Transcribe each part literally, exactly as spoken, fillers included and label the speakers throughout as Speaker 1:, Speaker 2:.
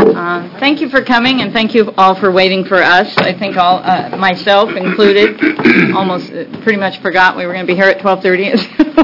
Speaker 1: Uh, thank you for coming, and thank you all for waiting for us. I think all, uh, myself included, almost uh, pretty much forgot we were going to be here at twelve thirty.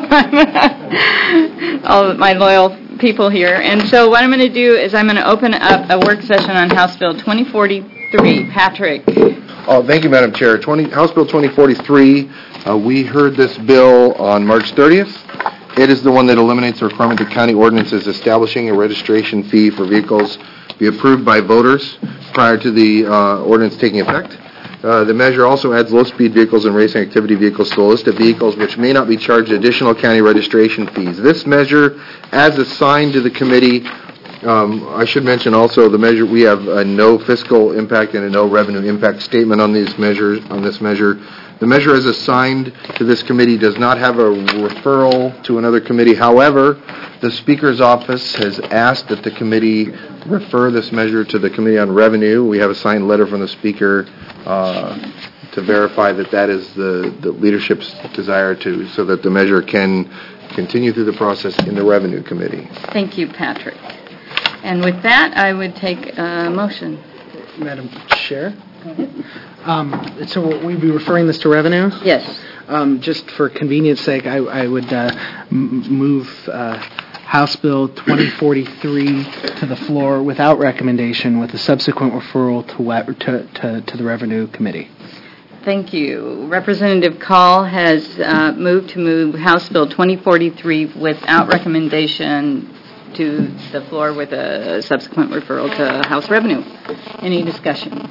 Speaker 1: All of my loyal people here. And so what I'm going to do is I'm going to open up a work session on House Bill twenty forty-three. Patrick.
Speaker 2: Oh, thank you, Madam Chair. twenty, House Bill twenty forty-three, uh, we heard this bill on March thirtieth. It is the one that eliminates the requirement that county ordinances establishing a registration fee for vehicles be approved by voters prior to the uh, ordinance taking effect. Uh, the measure also adds low-speed vehicles and racing activity vehicles to the list of vehicles which may not be charged additional county registration fees. This measure, as assigned to the committee, um, I should mention also the measure, we have a no fiscal impact and a no revenue impact statement on these measures, on this measure. The measure as assigned to this committee does not have a referral to another committee. However, the Speaker's office has asked that the committee refer this measure to the Committee on Revenue. We have a signed letter from the Speaker uh, to verify that that is the, the leadership's desire to, so that the measure can continue through the process in the Revenue Committee.
Speaker 1: Thank you, Patrick. And with that, I would take a motion.
Speaker 3: Madam Chair? Go ahead. Um, so we'd be referring this to Revenue?
Speaker 1: Yes.
Speaker 3: Um, just for convenience sake, I, I would uh, m- move uh, House Bill twenty forty-three to the floor without recommendation, with a subsequent referral to, we- to, to, to the Revenue Committee.
Speaker 1: Thank you. Representative Call has uh, moved to move House Bill twenty forty-three without recommendation to the floor with a subsequent referral to House Revenue. Any discussion?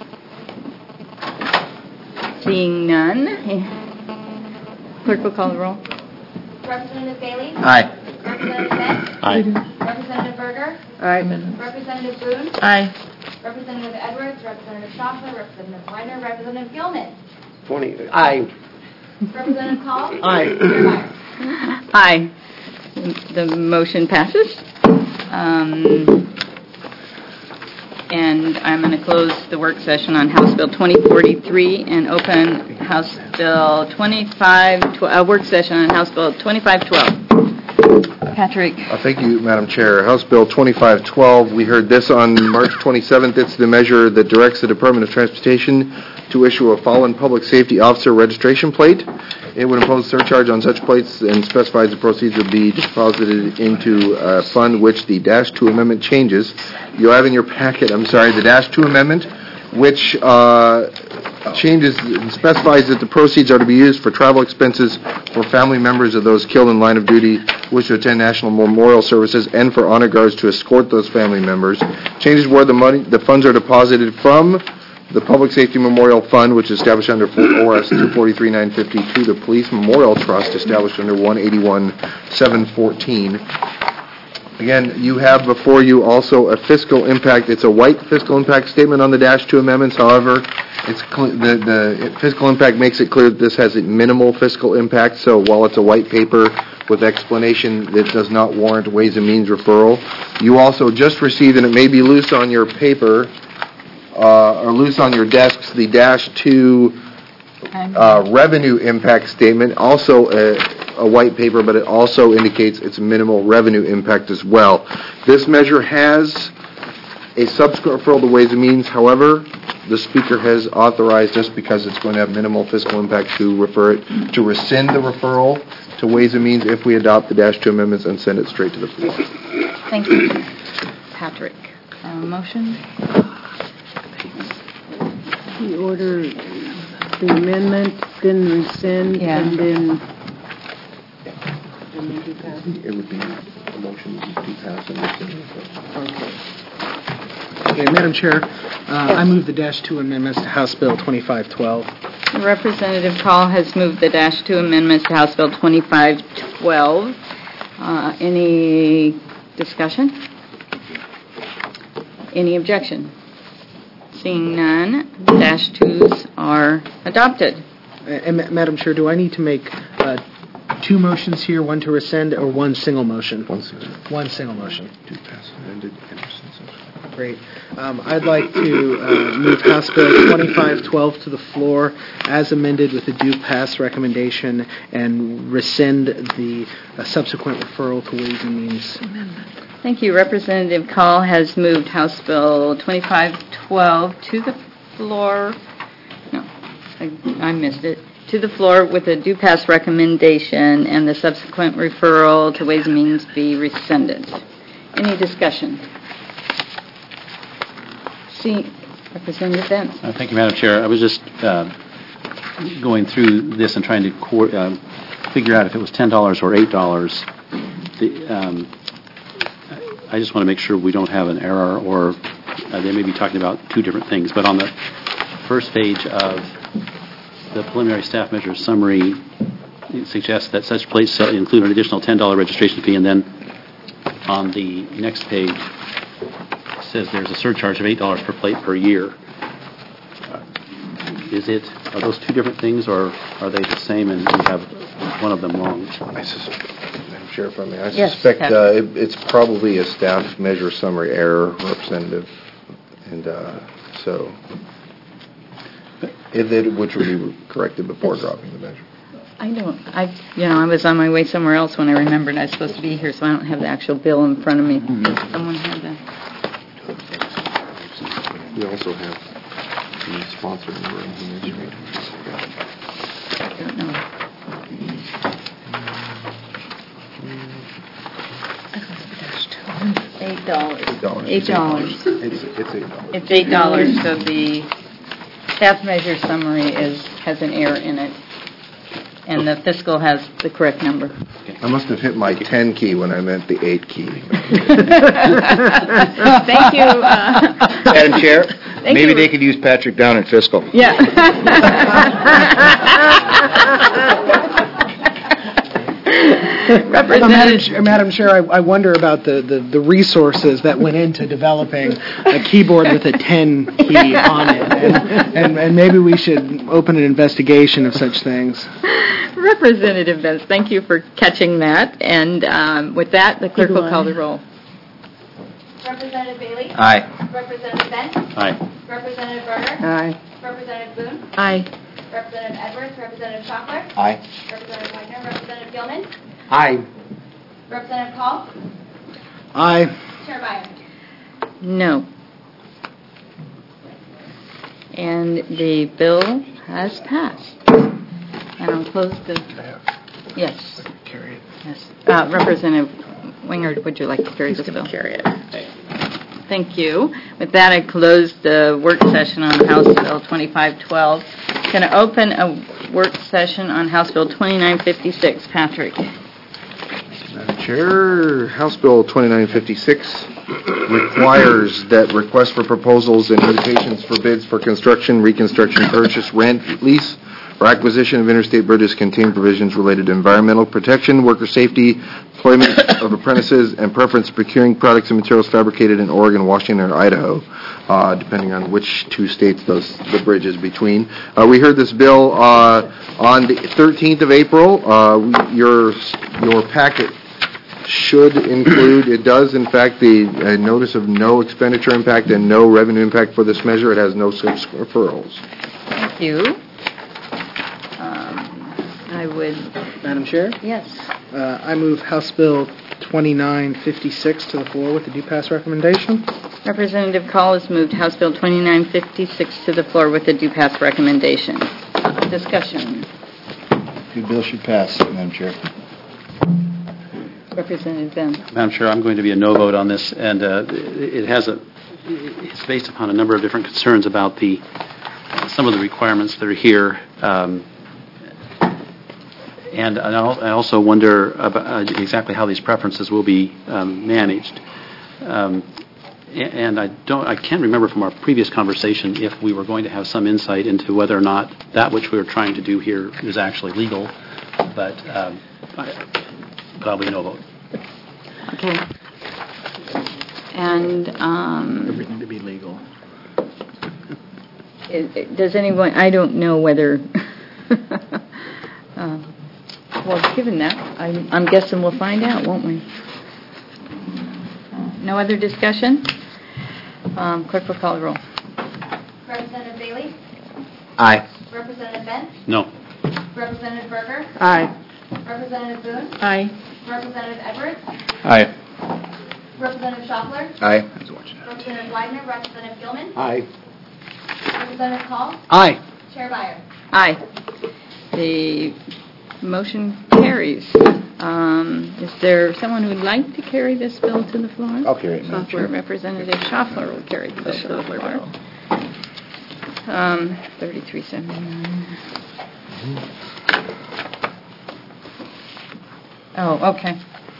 Speaker 1: Seeing none, clerk will call the roll.
Speaker 4: Representative Bailey?
Speaker 2: Aye.
Speaker 4: Representative Beck?
Speaker 2: Aye.
Speaker 4: Representative Berger?
Speaker 1: Aye.
Speaker 4: Representative Boone?
Speaker 1: Aye.
Speaker 4: Representative Edwards? Representative Stoffler? Representative Weiner? Representative Gilman?
Speaker 3: twenty. Aye.
Speaker 4: Representative Call?
Speaker 3: Aye.
Speaker 4: Chair Myers?
Speaker 1: Aye. The motion passes. Um, and I'm going to close the work session on House Bill twenty forty-three and open House Bill twenty-five, tw- uh, work session on House Bill twenty-five twelve. Patrick.
Speaker 2: Uh, thank you, Madam Chair. House Bill twenty-five twelve, we heard this on March twenty-seventh. It's the measure that directs the Department of Transportation to issue a fallen public safety officer registration plate. It would impose surcharge on such plates and specifies the proceeds would be deposited into a fund which the Dash two Amendment changes. You'll have in your packet, I'm sorry, the Dash two Amendment, which uh, changes and specifies that the proceeds are to be used for travel expenses for family members of those killed in line of duty which to attend national memorial services, and for honor guards to escort those family members. Changes where the money, the funds are deposited from the Public Safety Memorial Fund, which is established under O R S two forty-three nine fifty, to the Police Memorial Trust, established under one eighty-one seven fourteen. Again, you have before you also a fiscal impact. It's a white fiscal impact statement on the Dash two amendments. However, it's cl- the, the fiscal impact makes it clear that this has a minimal fiscal impact. So while it's a white paper with explanation, that does not warrant Ways and Means referral. You also just received, and it may be loose on your paper, Uh, or loose on your desks, the Dash two uh, revenue impact statement, also a, a white paper, but it also indicates its minimal revenue impact as well. This measure has a subsequent referral to Ways and Means. However, the Speaker has authorized, just because it's going to have minimal fiscal impact, to refer it, to rescind the referral to Ways and Means if we adopt the Dash two amendments and send it straight to the floor.
Speaker 1: Thank you, Patrick. Uh, motion?
Speaker 5: The order, the amendment, then rescind,
Speaker 1: Yeah.
Speaker 5: and then...
Speaker 2: It would be a motion to pass and rescind.
Speaker 5: Okay.
Speaker 3: Okay, Madam Chair, uh, I move the Dash two amendments to House Bill twenty-five twelve.
Speaker 1: Representative Call has moved the Dash two amendments to House Bill twenty-five twelve. Uh, any discussion? Any objection? Seeing none, the Dash twos are adopted.
Speaker 3: Uh, and Ma- Madam Chair, do I need to make uh, two motions here, one to rescind, or one single motion?
Speaker 2: One single.
Speaker 3: One single motion.
Speaker 2: To pass amended and rescind subsequent.
Speaker 3: Great. Um, I'd like to uh, move House Bill twenty-five twelve to the floor as amended with a due pass recommendation, and rescind the uh, subsequent referral to Ways and Means.
Speaker 5: Amendment.
Speaker 1: Thank you. Representative Call has moved House Bill twenty-five twelve to the floor. No, I, I missed it. To the floor with a due pass recommendation and the subsequent referral to Ways and Means be rescinded. Any discussion? See, Representative Benz.
Speaker 6: Uh, Thank you, Madam Chair. I was just uh, going through this and trying to co- uh, figure out if it was ten dollars or eight dollars. The, um, I just want to make sure we don't have an error, or uh, they may be talking about two different things. But on the first page of the preliminary staff measures summary, it suggests that such plates shall include an additional ten dollars registration fee, and then on the next page it says there's a surcharge of eight dollars per plate per year. Uh, is it, are those two different things, or are they the same and we have one of them wrong?
Speaker 2: I sus- Madam Chair, if I may, I
Speaker 1: Yes,
Speaker 2: suspect
Speaker 1: Patrick.
Speaker 2: uh, it, it's probably a staff measure summary error, Representative, and uh, so, if it, which would be corrected before dropping the measure.
Speaker 1: I don't, I, you know, I was on my way somewhere else when I remembered I was supposed to be here, so I don't have the actual bill in front of me. Someone had that.
Speaker 2: We also have the sponsor number in here.
Speaker 1: I don't know. Eight dollars.
Speaker 2: Eight dollars.
Speaker 1: Eight dollars.
Speaker 2: It's, it's eight dollars.
Speaker 1: It's eight dollars, so the staff measure summary is, has an error in it, and the fiscal has the correct number.
Speaker 2: I must have hit my ten key when I meant the eight key.
Speaker 1: Thank you. uh,
Speaker 7: Madam Chair,
Speaker 1: Thank
Speaker 7: maybe
Speaker 1: you.
Speaker 7: they could use Patrick Down in fiscal.
Speaker 1: Yeah.
Speaker 3: Madam,
Speaker 1: Representative,
Speaker 3: Chair- Madam Chair, I, I wonder about the, the, the resources that went into developing a keyboard with a ten key on it, and, and, and maybe we should open an investigation of such things.
Speaker 1: Representative Benz, thank you for catching that. And um, with that, the clerk will call the roll.
Speaker 4: Representative Bailey?
Speaker 7: Aye.
Speaker 4: Representative Benz?
Speaker 6: Aye.
Speaker 4: Representative Berger?
Speaker 5: Aye.
Speaker 4: Representative Boone?
Speaker 1: Aye.
Speaker 4: Representative Edwards? Representative Schauffler?
Speaker 7: Aye.
Speaker 4: Representative Wagner? Representative Gilman?
Speaker 7: Aye.
Speaker 4: Representative Call?
Speaker 3: Aye.
Speaker 4: Chair Byers?
Speaker 1: No. And the bill has passed. And I'll close the, yes,
Speaker 3: Carry it.
Speaker 1: yes. Uh, Representative Winger, would you like to carry this bill?
Speaker 5: Carry it.
Speaker 1: Thank you. With that, I close the work session on House Bill twenty-five twelve. Going to open a work session on House Bill twenty-nine fifty-six. Patrick.
Speaker 2: Madam Chair, House Bill twenty-nine fifty-six requires that requests for proposals and invitations for bids for construction, reconstruction, purchase, rent, lease, or acquisition of interstate bridges contain provisions related to environmental protection, worker safety, employment of apprentices, and preference procuring products and materials fabricated in Oregon, Washington, or Idaho, uh, depending on which two states those the bridge is between. Uh, we heard this bill uh, on the thirteenth of April. Uh, we- your your packet should include, it does in fact, the uh, notice of no expenditure impact and no revenue impact for this measure. It has no subsequent referrals.
Speaker 1: Thank you. Um, I would,
Speaker 3: Madam Chair,
Speaker 1: yes.
Speaker 3: uh, I move House Bill twenty-nine fifty-six to the floor with the due pass recommendation.
Speaker 1: Representative Call has moved House Bill twenty-nine fifty-six to the floor with a due pass recommendation. Discussion.
Speaker 7: The bill should pass, Madam Chair.
Speaker 1: Representative Ben.
Speaker 6: Madam Chair, I'm going to be a no vote on this, and uh, it it has a, it's based upon a number of different concerns about the, some of the requirements that are here. Um, And I al- I also wonder about uh, exactly how these preferences will be um, managed. Um, a- And I don't, I can't remember from our previous conversation if we were going to have some insight into whether or not that which we were trying to do here is actually legal, but um, I- but I'll be a no vote.
Speaker 1: Okay. And um,
Speaker 3: Everything to be legal.
Speaker 1: i- i- does anyone, I don't know whether, uh, well, given that, I'm I'm guessing we'll find out, won't we? No other discussion? Um, Clerk will call the roll.
Speaker 4: Representative Bailey?
Speaker 7: Aye.
Speaker 4: Representative Benz?
Speaker 6: No.
Speaker 4: Representative Berger?
Speaker 5: Aye.
Speaker 4: Representative Boone?
Speaker 1: Aye.
Speaker 4: Representative Edwards?
Speaker 7: Aye.
Speaker 4: Representative Schaffler,
Speaker 7: Aye.
Speaker 4: Representative Weidner, Representative Gilman,
Speaker 7: Aye.
Speaker 4: Representative Call,
Speaker 3: Aye.
Speaker 4: Chair Byer.
Speaker 1: Aye. The motion carries. Um, Is there someone who would like to carry this bill to the floor?
Speaker 7: I'll carry it, Madam
Speaker 1: Software
Speaker 7: Chair.
Speaker 1: Representative Schaffler will carry the bill to the floor. Um, thirty-three seventy-nine. Oh, okay.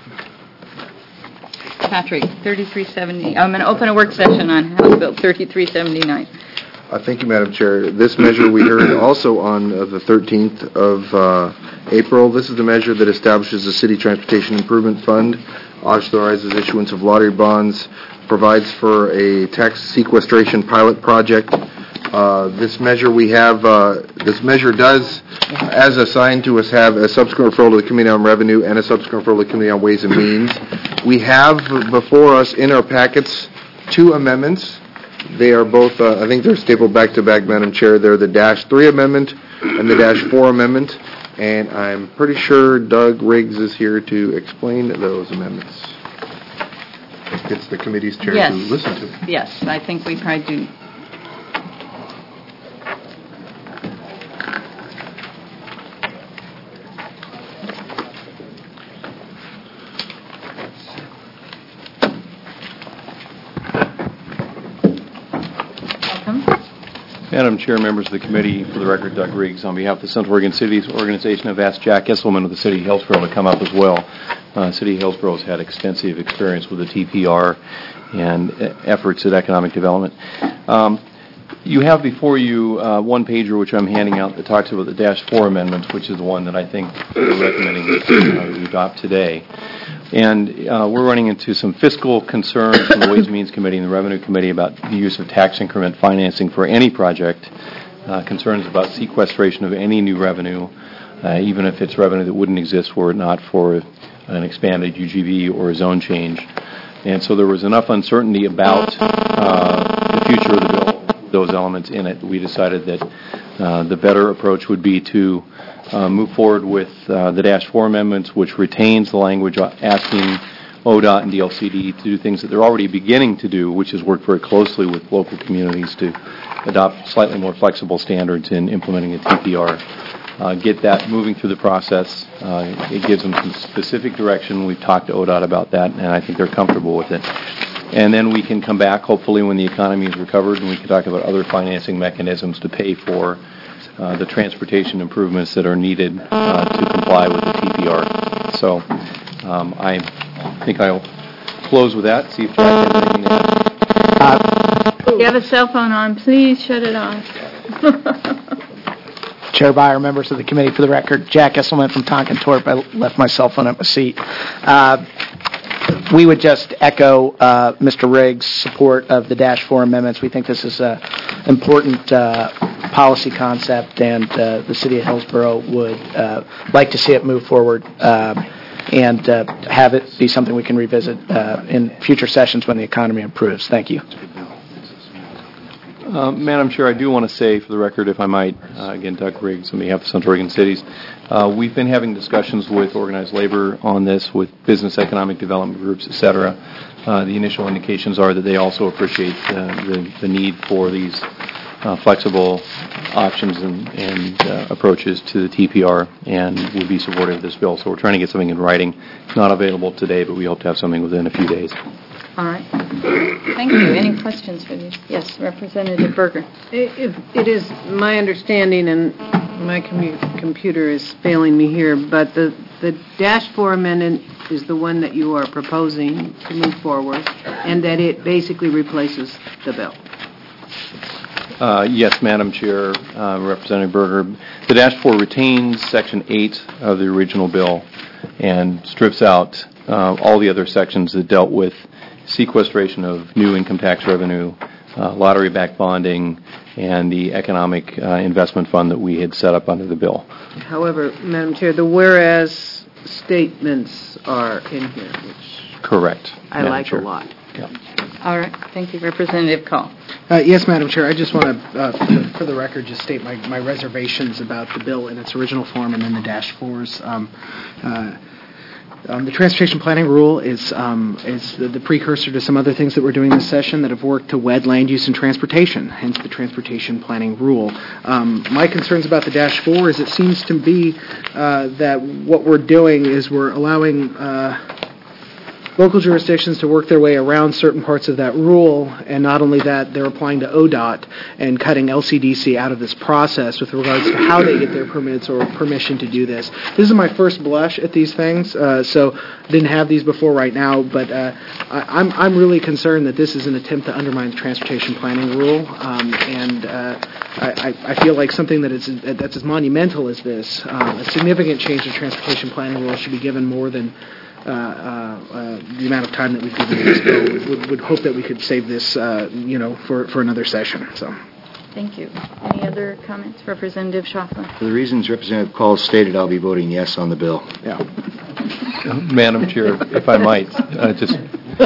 Speaker 1: Patrick, thirty-three seventy, I'm going to open a work session on House Bill thirty-three seventy-nine.
Speaker 2: Uh, Thank you, Madam Chair. This measure we heard also on uh, the thirteenth of uh, April. This is the measure that establishes the City Transportation Improvement Fund, authorizes issuance of lottery bonds, provides for a tax sequestration pilot project. Uh, This measure we have, uh, this measure does, as assigned to us, have a subsequent referral to the Committee on Revenue and a subsequent referral to the Committee on Ways and Means. We have before us in our packets two amendments. They are both, uh, I think they're stapled back to back, Madam Chair. They're the dash three amendment and the dash four amendment. And I'm pretty sure Doug Riggs is here to explain those amendments. It's the committee's chair
Speaker 1: Yes.
Speaker 2: to listen to.
Speaker 1: Yes, I think we tried to.
Speaker 8: Madam Chair, members of the committee, for the record, Doug Riggs, on behalf of the Central Oregon Cities Organization, I've asked Jack Esselman of the City of Hillsborough to come up as well. Uh, City of Hillsborough has had extensive experience with the T P R and uh, efforts at economic development. Um, you have before you uh, one pager which I'm handing out that talks about the dash four amendments, which is the one that I think we're recommending that uh, we adopt today. And uh, we're running into some fiscal concerns from the Ways and Means Committee and the Revenue Committee about the use of tax increment financing for any project, uh, concerns about sequestration of any new revenue, uh, even if it's revenue that wouldn't exist were it not for an expanded U G B or a zone change. And so there was enough uncertainty about uh, the future of the bill, those elements in it, we decided that uh, the better approach would be to Uh, move forward with uh, the dash four amendments, which retains the language asking O D O T and D L C D to do things that they're already beginning to do, which is work very closely with local communities to adopt slightly more flexible standards in implementing a T P R. Uh, get that moving through the process. Uh, it gives them some specific direction. We've talked to O D O T about that, and I think they're comfortable with it. And then we can come back, hopefully, when the economy is recovered, and we can talk about other financing mechanisms to pay for Uh, the transportation improvements that are needed uh, to comply with the T P R. So um, I think I'll close with that, see if Jack has anything to add.
Speaker 1: If you have a cell phone on, please shut it off.
Speaker 3: Chair Byer, members of the committee, for the record, Jack Esselman from Tonkin Torp. I left my cell phone at my seat. Uh, we would just echo uh, Mister Riggs' support of the dash four amendments. We think this is an important uh, policy concept, and uh, the City of Hillsborough would uh, like to see it move forward uh, and uh, have it be something we can revisit uh, in future sessions when the economy improves. Thank you.
Speaker 8: Uh, Madam Chair, I do want to say, for the record, if I might, uh, again, Doug Riggs on behalf of Central Oregon Cities, uh, we've been having discussions with organized labor on this, with business economic development groups, et cetera. Uh, the initial indications are that they also appreciate uh, the, the need for these uh, flexible options and, and uh, approaches to the T P R and would be supportive of this bill. So we're trying to get something in writing. It's not available today, but we hope to have something within a few days.
Speaker 1: All right. Thank you. Any questions for these? Yes, Representative Berger.
Speaker 5: If it is my understanding, and my commu- computer is failing me here, but the, the dash four amendment is the one that you are proposing to move forward, and that it basically replaces the bill.
Speaker 8: Uh, yes, Madam Chair, uh, Representative Berger. The dash four retains Section eight of the original bill and strips out uh, all the other sections that dealt with sequestration of new income tax revenue, uh, lottery-backed bonding, and the economic uh, investment fund that we had set up under the bill.
Speaker 5: However, Madam Chair, the whereas statements are in here, which
Speaker 8: Correct.
Speaker 5: I
Speaker 8: Madam
Speaker 5: like
Speaker 8: Chair.
Speaker 5: a lot.
Speaker 8: Yeah.
Speaker 1: All right. Thank you, Representative Call.
Speaker 3: Uh, yes, Madam Chair. I just want to, uh, for, the, for the record, just state my, my reservations about the bill in its original form and then the dash fours. Um, uh, Um, the transportation planning rule is um, is the, the precursor to some other things that we're doing this session that have worked to wed land use and transportation, hence the transportation planning rule. Um, my concerns about the dash four is it seems to be uh, that what we're doing is we're allowing uh, local jurisdictions to work their way around certain parts of that rule, and not only that, they're applying to O D O T and cutting L C D C out of this process with regards to how they get their permits or permission to do this. This is my first blush at these things, uh, so didn't have these before right now, but uh, I, I'm I'm really concerned that this is an attempt to undermine the transportation planning rule, um, and uh, I, I feel like something that is that's as monumental as this, uh, a significant change to transportation planning rule should be given more than Uh, uh, uh, the amount of time that we've given this bill. Would, would hope that we could save this, uh, you know, for, for another session. So,
Speaker 1: Thank you. Any other comments, Representative Schaffler?
Speaker 7: For the reasons Representative Call stated, I'll be voting yes on the bill.
Speaker 3: yeah.
Speaker 8: Madam Chair, if I might, uh, just,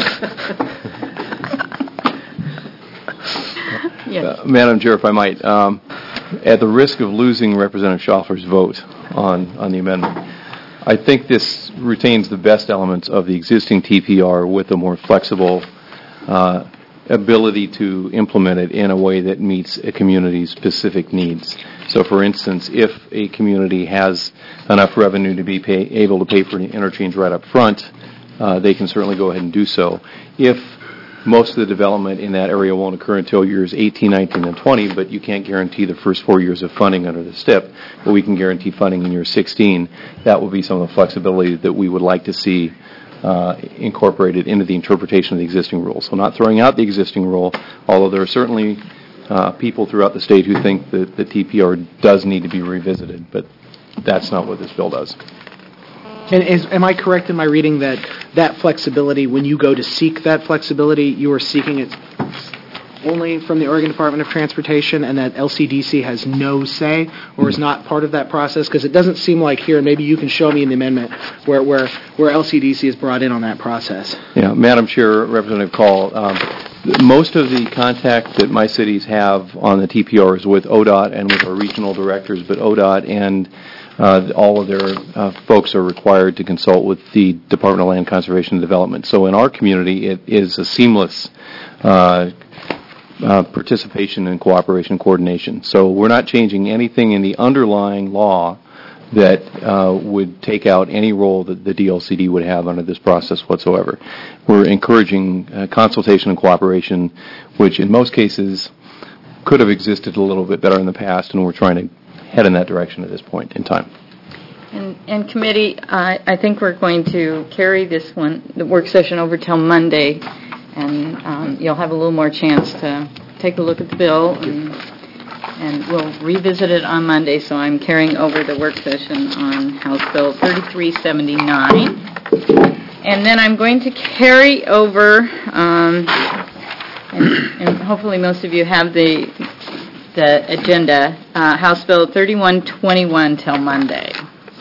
Speaker 1: Yes.
Speaker 8: uh, Madam Chair, if I might, um, at the risk of losing Representative Schaffler's vote on, on the amendment, I think this retains the best elements of the existing T P R with a more flexible uh, ability to implement it in a way that meets a community's specific needs. So, for instance, if a community has enough revenue to be pay, able to pay for an interchange right up front, uh, they can certainly go ahead and do so. If most of the development in that area won't occur until years eighteen, nineteen, and twenty, but you can't guarantee the first four years of funding under the S T I P, but we can guarantee funding in year sixteen. That will be some of the flexibility that we would like to see uh, incorporated into the interpretation of the existing rule. So not throwing out the existing rule, although there are certainly uh, people throughout the state who think that the T P R does need to be revisited, but that's not what this bill does.
Speaker 3: And is, am I correct in my reading that that flexibility, when you go to seek that flexibility, you are seeking it only from the Oregon Department of Transportation, and that L C D C has no say or is not part of that process? Because it doesn't seem like here, and maybe you can show me in the amendment, where where, where L C D C is brought in on that process.
Speaker 8: Yeah, Madam Chair, Representative Call, um, most of the contact that my cities have on the T P R is with O D O T and with our regional directors, but O D O T and Uh, all of their uh, folks are required to consult with the Department of Land Conservation and Development. So in our community, it is a seamless uh, uh, participation and cooperation and coordination. So we're not changing anything in the underlying law that uh, would take out any role that the D L C D would have under this process whatsoever. We're encouraging uh, consultation and cooperation, which in most cases could have existed a little bit better in the past, and we're trying to head in that direction at this point in time.
Speaker 1: And, and committee, I, I think we're going to carry this one, the work session, over till Monday, and um, you'll have a little more chance to take a look at the bill, and, and we'll revisit it on Monday. So I'm carrying over the work session on House Bill thirty-three seventy-nine, and then I'm going to carry over, um, and, and hopefully most of you have the the agenda, uh, House Bill thirty-one twenty-one till Monday.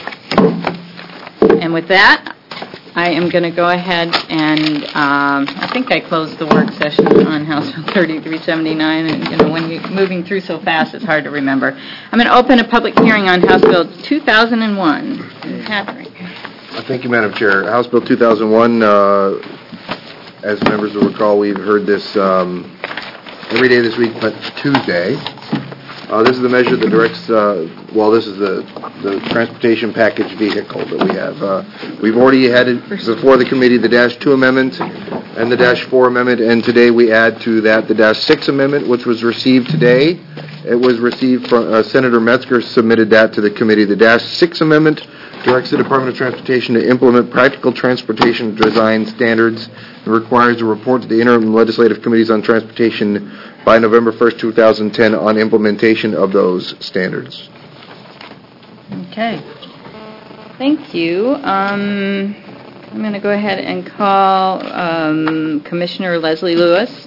Speaker 1: And with that, I am going to go ahead and um, I think I closed the work session on House Bill thirty-three seventy-nine, and you know, when you're moving through so fast, it's hard to remember. I'm going to open a public hearing on House Bill two thousand one. Catherine.
Speaker 2: Thank you, Madam Chair. House Bill two thousand one, uh, as members will recall, we've heard this um, every day this week but Tuesday. Uh, this is the measure that directs, uh, well, this is the, the transportation package vehicle that we have. Uh, we've already had it before the committee, the Dash two Amendment and the Dash four Amendment, and today we add to that the Dash six Amendment, which was received today. It was received from, uh, Senator Metzger submitted that to the committee. The Dash six Amendment directs the Department of Transportation to implement practical transportation design standards and requires a report to the interim legislative committees on transportation by November first, two thousand ten on implementation of those standards.
Speaker 1: Okay. Thank you. Um, I'm going to go ahead and call um, Commissioner Leslie Lewis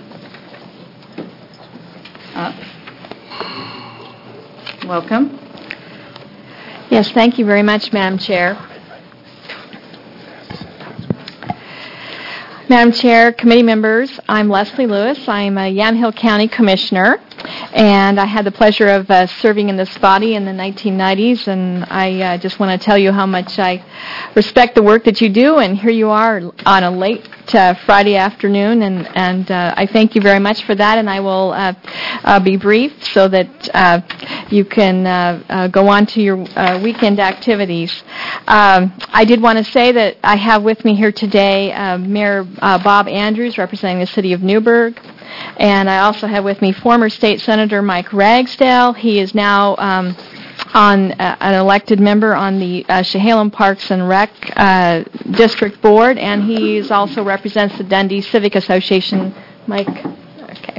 Speaker 1: up. Welcome.
Speaker 9: Yes, thank you very much, Madam Chair. Madam Chair, committee members, I'm Leslie Lewis. I'm a Yamhill County Commissioner. and I had the pleasure of uh, serving in this body in the nineteen nineties, and I uh, just want to tell you how much I respect the work that you do, and here you are on a late uh, Friday afternoon, and, and uh, I thank you very much for that, and I will uh, uh, be brief so that uh, you can uh, uh, go on to your uh, weekend activities. Um, I did want to say that I have with me here today uh, Mayor uh, Bob Andrews, representing the city of Newburgh, and I also have with me former State Senator Mike Ragsdale. He is now um, on uh, an elected member on the uh, Chehalem Parks and Rec uh, District Board, and he is also represents the Dundee Civic Association. Mike, okay.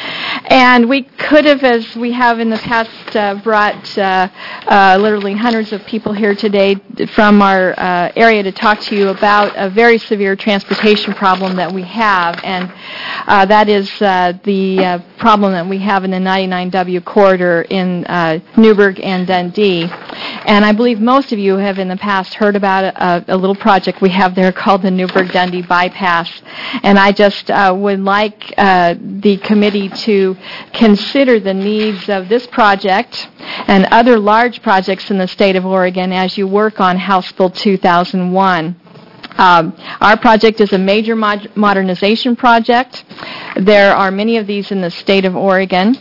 Speaker 9: And we could have, as we have in the past, uh, brought uh, uh, literally hundreds of people here today from our uh, area to talk to you about a very severe transportation problem that we have, and uh, that is uh, the uh, problem that we have in the ninety-nine W corridor in uh, Newburgh and Dundee. And I believe most of you have in the past heard about a, a little project we have there called the Newburgh-Dundee Bypass. And I just uh, would like uh, the committee to consider the needs of this project and other large projects in the state of Oregon as you work on House Bill two thousand one. Um, our project is a major mod- modernization project. There are many of these in the state of Oregon,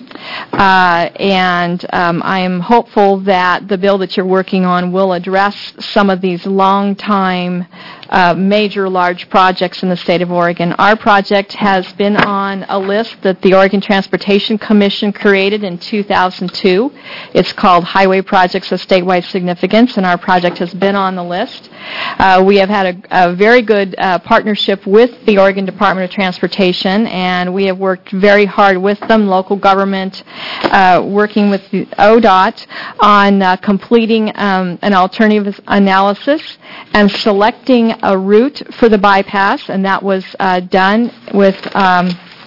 Speaker 9: uh, and um, I am hopeful that the bill that you're working on will address some of these long-time uh, major large projects in the state of Oregon. Our project has been on a list that the Oregon Transportation Commission created in two thousand two. It's called Highway Projects of Statewide Significance, and our project has been on the list. Uh, we have had a, a very good uh, partnership with the Oregon Department of Transportation, and we have worked very hard with them, local government, uh, working with the O D O T on uh, completing um, an alternative analysis and selecting a route for the bypass, and that was uh, done with um,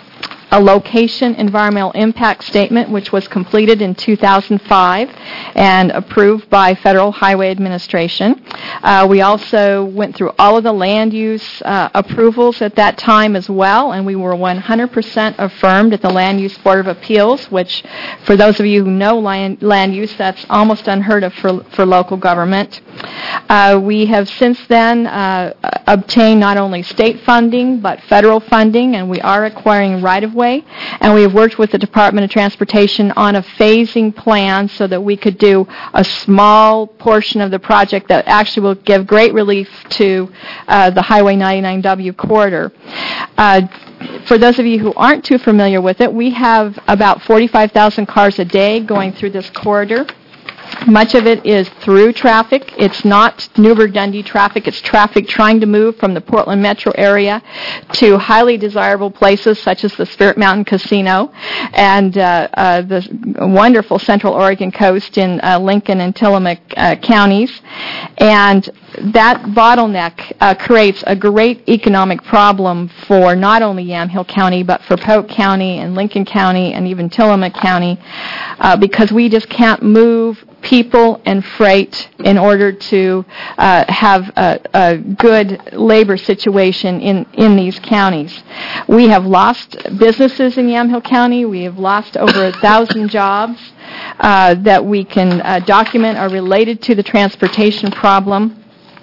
Speaker 9: a location environmental impact statement, which was completed in two thousand five and approved by Federal Highway Administration. Uh, we also went through all of the land use uh, approvals at that time as well, and we were one hundred percent affirmed at the Land Use Board of Appeals, which, for those of you who know land, land use, that's almost unheard of for, for local government. Uh, we have since then uh, obtained not only state funding, but federal funding, and we are acquiring right-of-way, and we have worked with the Department of Transportation on a phasing plan so that we could do a small portion of the project that actually will give great relief to uh, the Highway ninety-nine W corridor. Uh, For those of you who aren't too familiar with it, we have about forty-five thousand cars a day going through this corridor. Much of it is through traffic. It's not Newburgh-Dundee traffic. It's traffic trying to move from the Portland metro area to highly desirable places such as the Spirit Mountain Casino and uh, uh, the wonderful Central Oregon coast in uh, Lincoln and Tillamook uh, counties. And that bottleneck uh, creates a great economic problem for not only Yamhill County, but for Polk County and Lincoln County and even Tillamook County, uh, because we just can't move people and freight in order to uh, have a, a good labor situation in, in these counties. We have lost businesses in Yamhill County. We have lost over a thousand jobs uh, that we can uh, document are related to the transportation problem.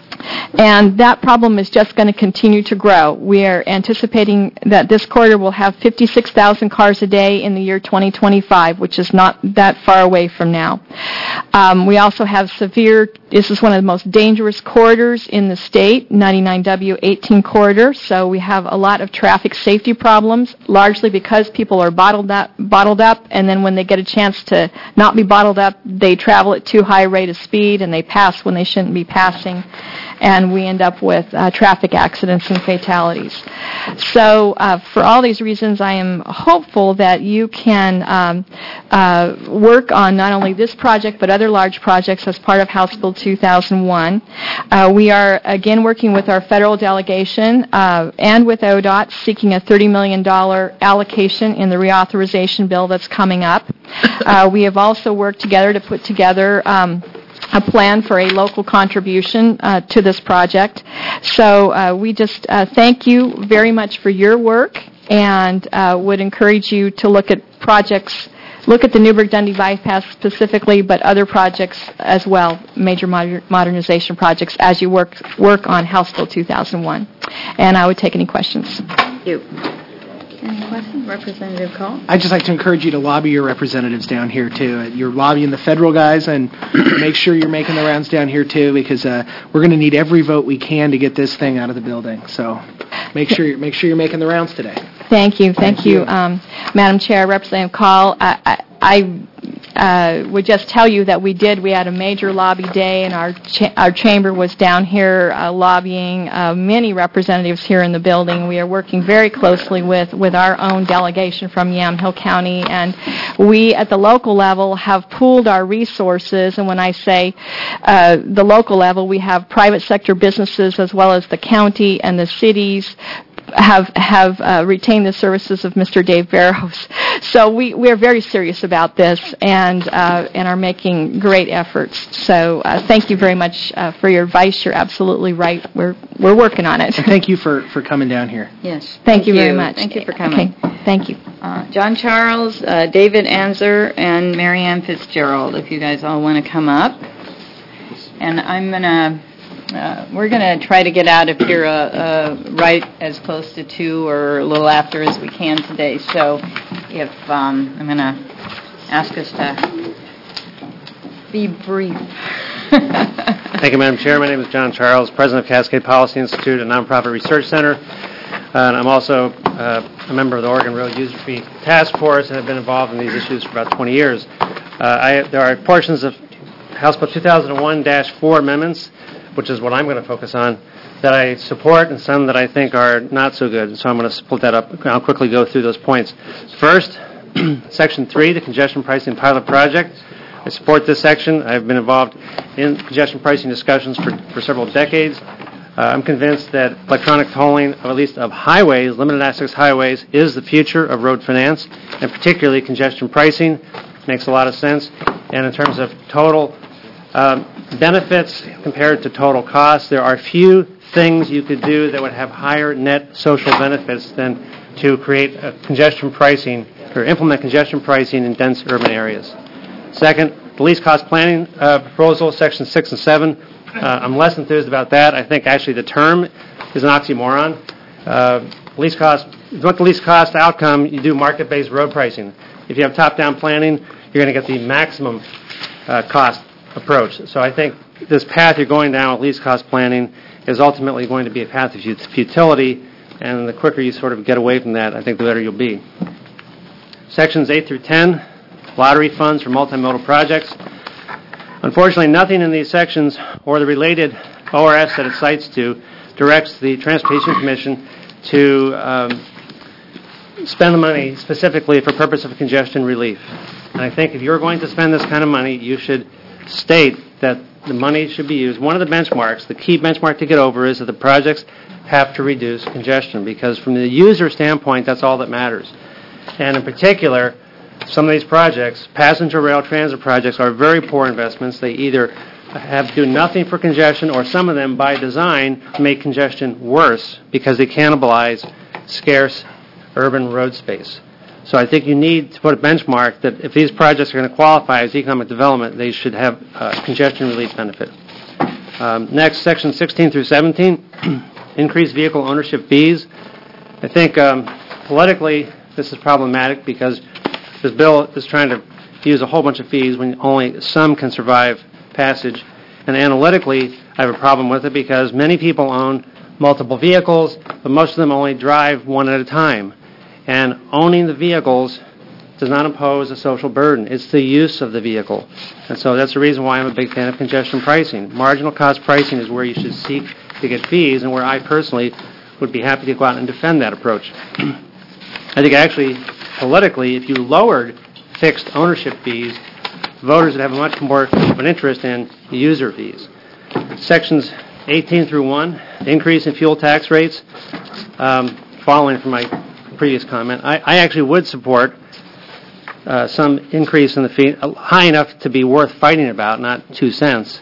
Speaker 9: And that problem is just going to continue to grow. We are anticipating that this corridor will have fifty-six thousand cars a day in the year twenty twenty-five, which is not that far away from now. Um, we also have severe, this is one of the most dangerous corridors in the state, ninety-nine W eighteen corridor, so we have a lot of traffic safety problems, largely because people are bottled up, bottled up, and then when they get a chance to not be bottled up, they travel at too high a rate of speed, and they pass when they shouldn't be passing. And we end up with uh, traffic accidents and fatalities. So uh, for all these reasons, I am hopeful that you can um, uh, work on not only this project, but other large projects as part of House Bill two thousand one. Uh, we are, again, working with our federal delegation uh, and with O D O T, seeking a thirty million dollars allocation in the reauthorization bill that's coming up. Uh, we have also worked together to put together um, a plan for a local contribution uh, to this project. So uh, we just uh, thank you very much for your work and uh, would encourage you to look at projects look at the Newburgh-Dundee bypass specifically, but other projects as well, major moder- modernization projects, as you work work on House Bill two thousand one. And I would take any questions.
Speaker 1: Thank you. Any questions? Representative Call?
Speaker 3: I'd just like to encourage you to lobby your representatives down here, too. Uh, You're lobbying the federal guys, and make sure you're making the rounds down here, too, because uh, we're going to need every vote we can to get this thing out of the building. So make sure you're, make sure you're making the rounds today.
Speaker 9: Thank you. Thank,
Speaker 3: Thank
Speaker 9: you,
Speaker 3: you.
Speaker 9: Um, Madam Chair, Representative Call. I, I, I uh, would just tell you that we did. We had a major lobby day, and our cha- our chamber was down here uh, lobbying uh, many representatives here in the building. We are working very closely with, with our own delegation from Yamhill County, and we at the local level have pooled our resources. And when I say uh, the local level, we have private sector businesses as well as the county and the cities have have uh, retained the services of Mister Dave Barrows. So we, we are very serious about this and uh, and are making great efforts. So uh, thank you very much uh, for your advice. You're absolutely right. We're we're working on it.
Speaker 3: And thank you for, for coming down here.
Speaker 1: Yes.
Speaker 9: Thank you very much.
Speaker 1: Thank you for coming.
Speaker 9: Okay. Thank you.
Speaker 1: Uh, John Charles, uh, David Anzer, and Marianne Fitzgerald, if you guys all want to come up. And I'm going to... Uh, we're going to try to get out of here uh, uh, right as close to two or a little after as we can today. So if um, I'm going to ask us to be brief.
Speaker 10: Thank you, Madam Chair. My name is John Charles, President of Cascade Policy Institute, a nonprofit research center. Uh, and I'm also uh, a member of the Oregon Road User Fee Task Force and have been involved in these issues for about twenty years. Uh, I, there are portions of House Bill two thousand one dash four amendments, which is what I'm going to focus on, that I support and some that I think are not so good. So I'm going to split that up. I'll quickly go through those points. First, Section three, the Congestion Pricing Pilot Project. I support this section. I've been involved in congestion pricing discussions for, for several decades. Uh, I'm convinced that electronic tolling, or at least of highways, limited access highways, is the future of road finance, and particularly congestion pricing. Makes a lot of sense. And in terms of total um, benefits compared to total costs, there are few things you could do that would have higher net social benefits than to create a congestion pricing or implement congestion pricing in dense urban areas. Second, the least cost planning uh, proposal, Section six and seven. Uh, I'm less enthused about that. I think actually the term is an oxymoron. Uh, least cost, if you want the least cost outcome, you do market-based road pricing. If you have top-down planning, you're going to get the maximum uh, cost approach. So I think this path you're going down with least cost planning is ultimately going to be a path of futility, and the quicker you sort of get away from that, I think the better you'll be. Sections eight through ten, lottery funds for multimodal projects. Unfortunately, nothing in these sections or the related O R S that it cites to directs the Transportation Commission to um, spend the money specifically for purpose of congestion relief. And I think if you're going to spend this kind of money, you should state that the money should be used. One of the benchmarks, the key benchmark to get over, is that the projects have to reduce congestion, because from the user standpoint, that's all that matters. And in particular, some of these projects, passenger rail transit projects, are very poor investments. They either have to do nothing for congestion, or some of them, by design, make congestion worse because they cannibalize scarce urban road space. So I think you need to put a benchmark that if these projects are going to qualify as economic development, they should have uh, congestion relief benefit. Um, next, Section sixteen through seventeen, increased vehicle ownership fees. I think um, politically this is problematic because this bill is trying to use a whole bunch of fees when only some can survive passage. And analytically, I have a problem with it because many people own multiple vehicles, but most of them only drive one at a time. And owning the vehicles does not impose a social burden. It's the use of the vehicle. And so that's the reason why I'm a big fan of congestion pricing. Marginal cost pricing is where you should seek to get fees, and where I personally would be happy to go out and defend that approach. I think actually, politically, if you lowered fixed ownership fees, voters would have much more of an interest in user fees. Sections eighteen through one, increase in fuel tax rates. Um, following from my previous comment, I, I actually would support uh, some increase in the fee, uh, high enough to be worth fighting about, not two cents,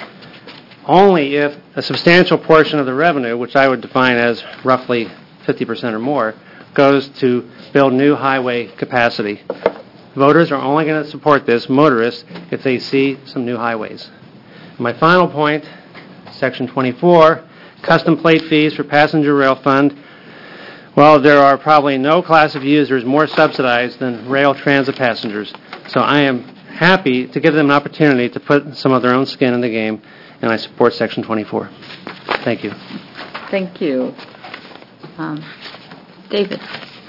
Speaker 10: only if a substantial portion of the revenue, which I would define as roughly fifty percent or more, goes to build new highway capacity. Voters are only going to support this, motorists, if they see some new highways. My final point, Section twenty-four, custom plate fees for passenger rail fund. Well, there are probably no class of users more subsidized than rail transit passengers. So I am happy to give them an opportunity to put some of their own skin in the game, and I support Section twenty-four. Thank you.
Speaker 1: Thank you. Um, David.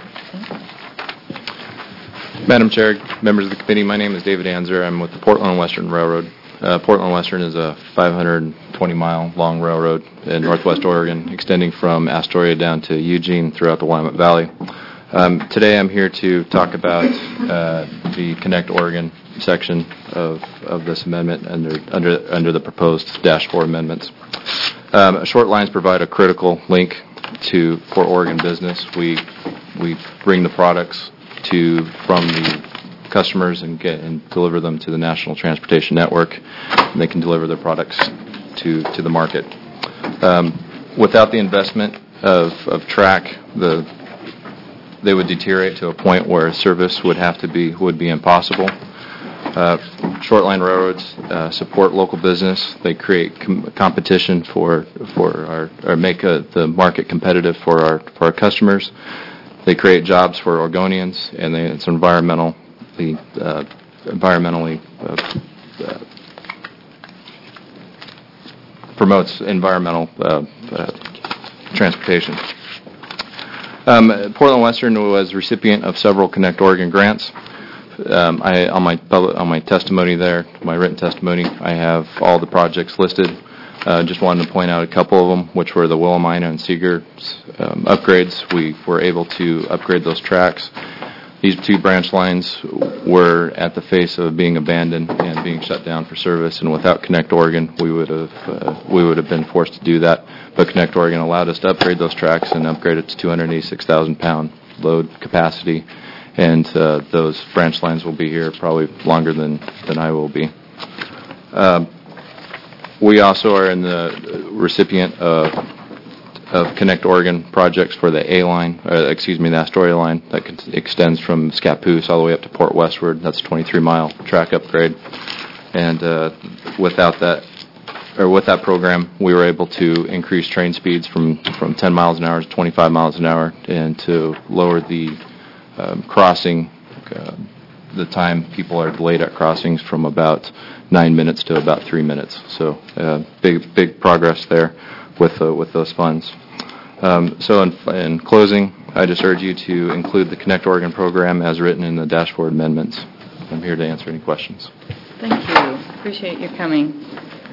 Speaker 8: Madam Chair, members of the committee, my name is David Anzer. I'm with the Portland Western Railroad. Uh, Portland Western is a five hundred twenty mile long railroad in northwest Oregon, extending from Astoria down to Eugene throughout the Willamette Valley. Um, today I'm here to talk about uh, the Connect Oregon section of, of this amendment under, under, under the proposed Dash four amendments. Um, short lines provide a critical link to for Oregon business. We we bring the products to from the customers and get and deliver them to the National Transportation Network, and they can deliver their products to to the market. Um, without the investment of, of track, the they would deteriorate to a point where service would have to be would be impossible. Uh, short line railroads uh, support local business. They create com- competition for for our or make uh, the market competitive for our for our customers. They create jobs for Oregonians, and they, it's environmental. The uh, environmentally uh, uh, promotes environmental uh, uh, transportation. Um, Portland Western was recipient of several Connect Oregon grants. Um, I, on my public, on my testimony there, my written testimony, I have all the projects listed. Uh, just wanted to point out a couple of them, which were the Willamina and Seeger um, upgrades. We were able to upgrade those tracks. These two branch lines were at the face of being abandoned and being shut down for service, and without Connect Oregon, we would have uh, we would have been forced to do that. But Connect Oregon allowed us to upgrade those tracks and upgrade it to two hundred eighty-six thousand pound load capacity, and uh, those branch lines will be here probably longer than, than I will be. Uh, we also are in the recipient of of Connect Oregon projects for the A line, uh, excuse me, the Astoria line that con- extends from Scappoose all the way up to Port Westward. That's a twenty-three mile track upgrade. And uh, without that, or with that program, we were able to increase train speeds from, from ten miles an hour to twenty-five miles an hour, and to lower the um, crossing, uh, the time people are delayed at crossings from about nine minutes to about three minutes. So uh, big, big progress there with uh, with those funds. Um, so in, in closing, I just urge you to include the Connect Oregon program as written in the dashboard amendments. I'm here to answer any questions.
Speaker 1: Thank you. Appreciate your coming.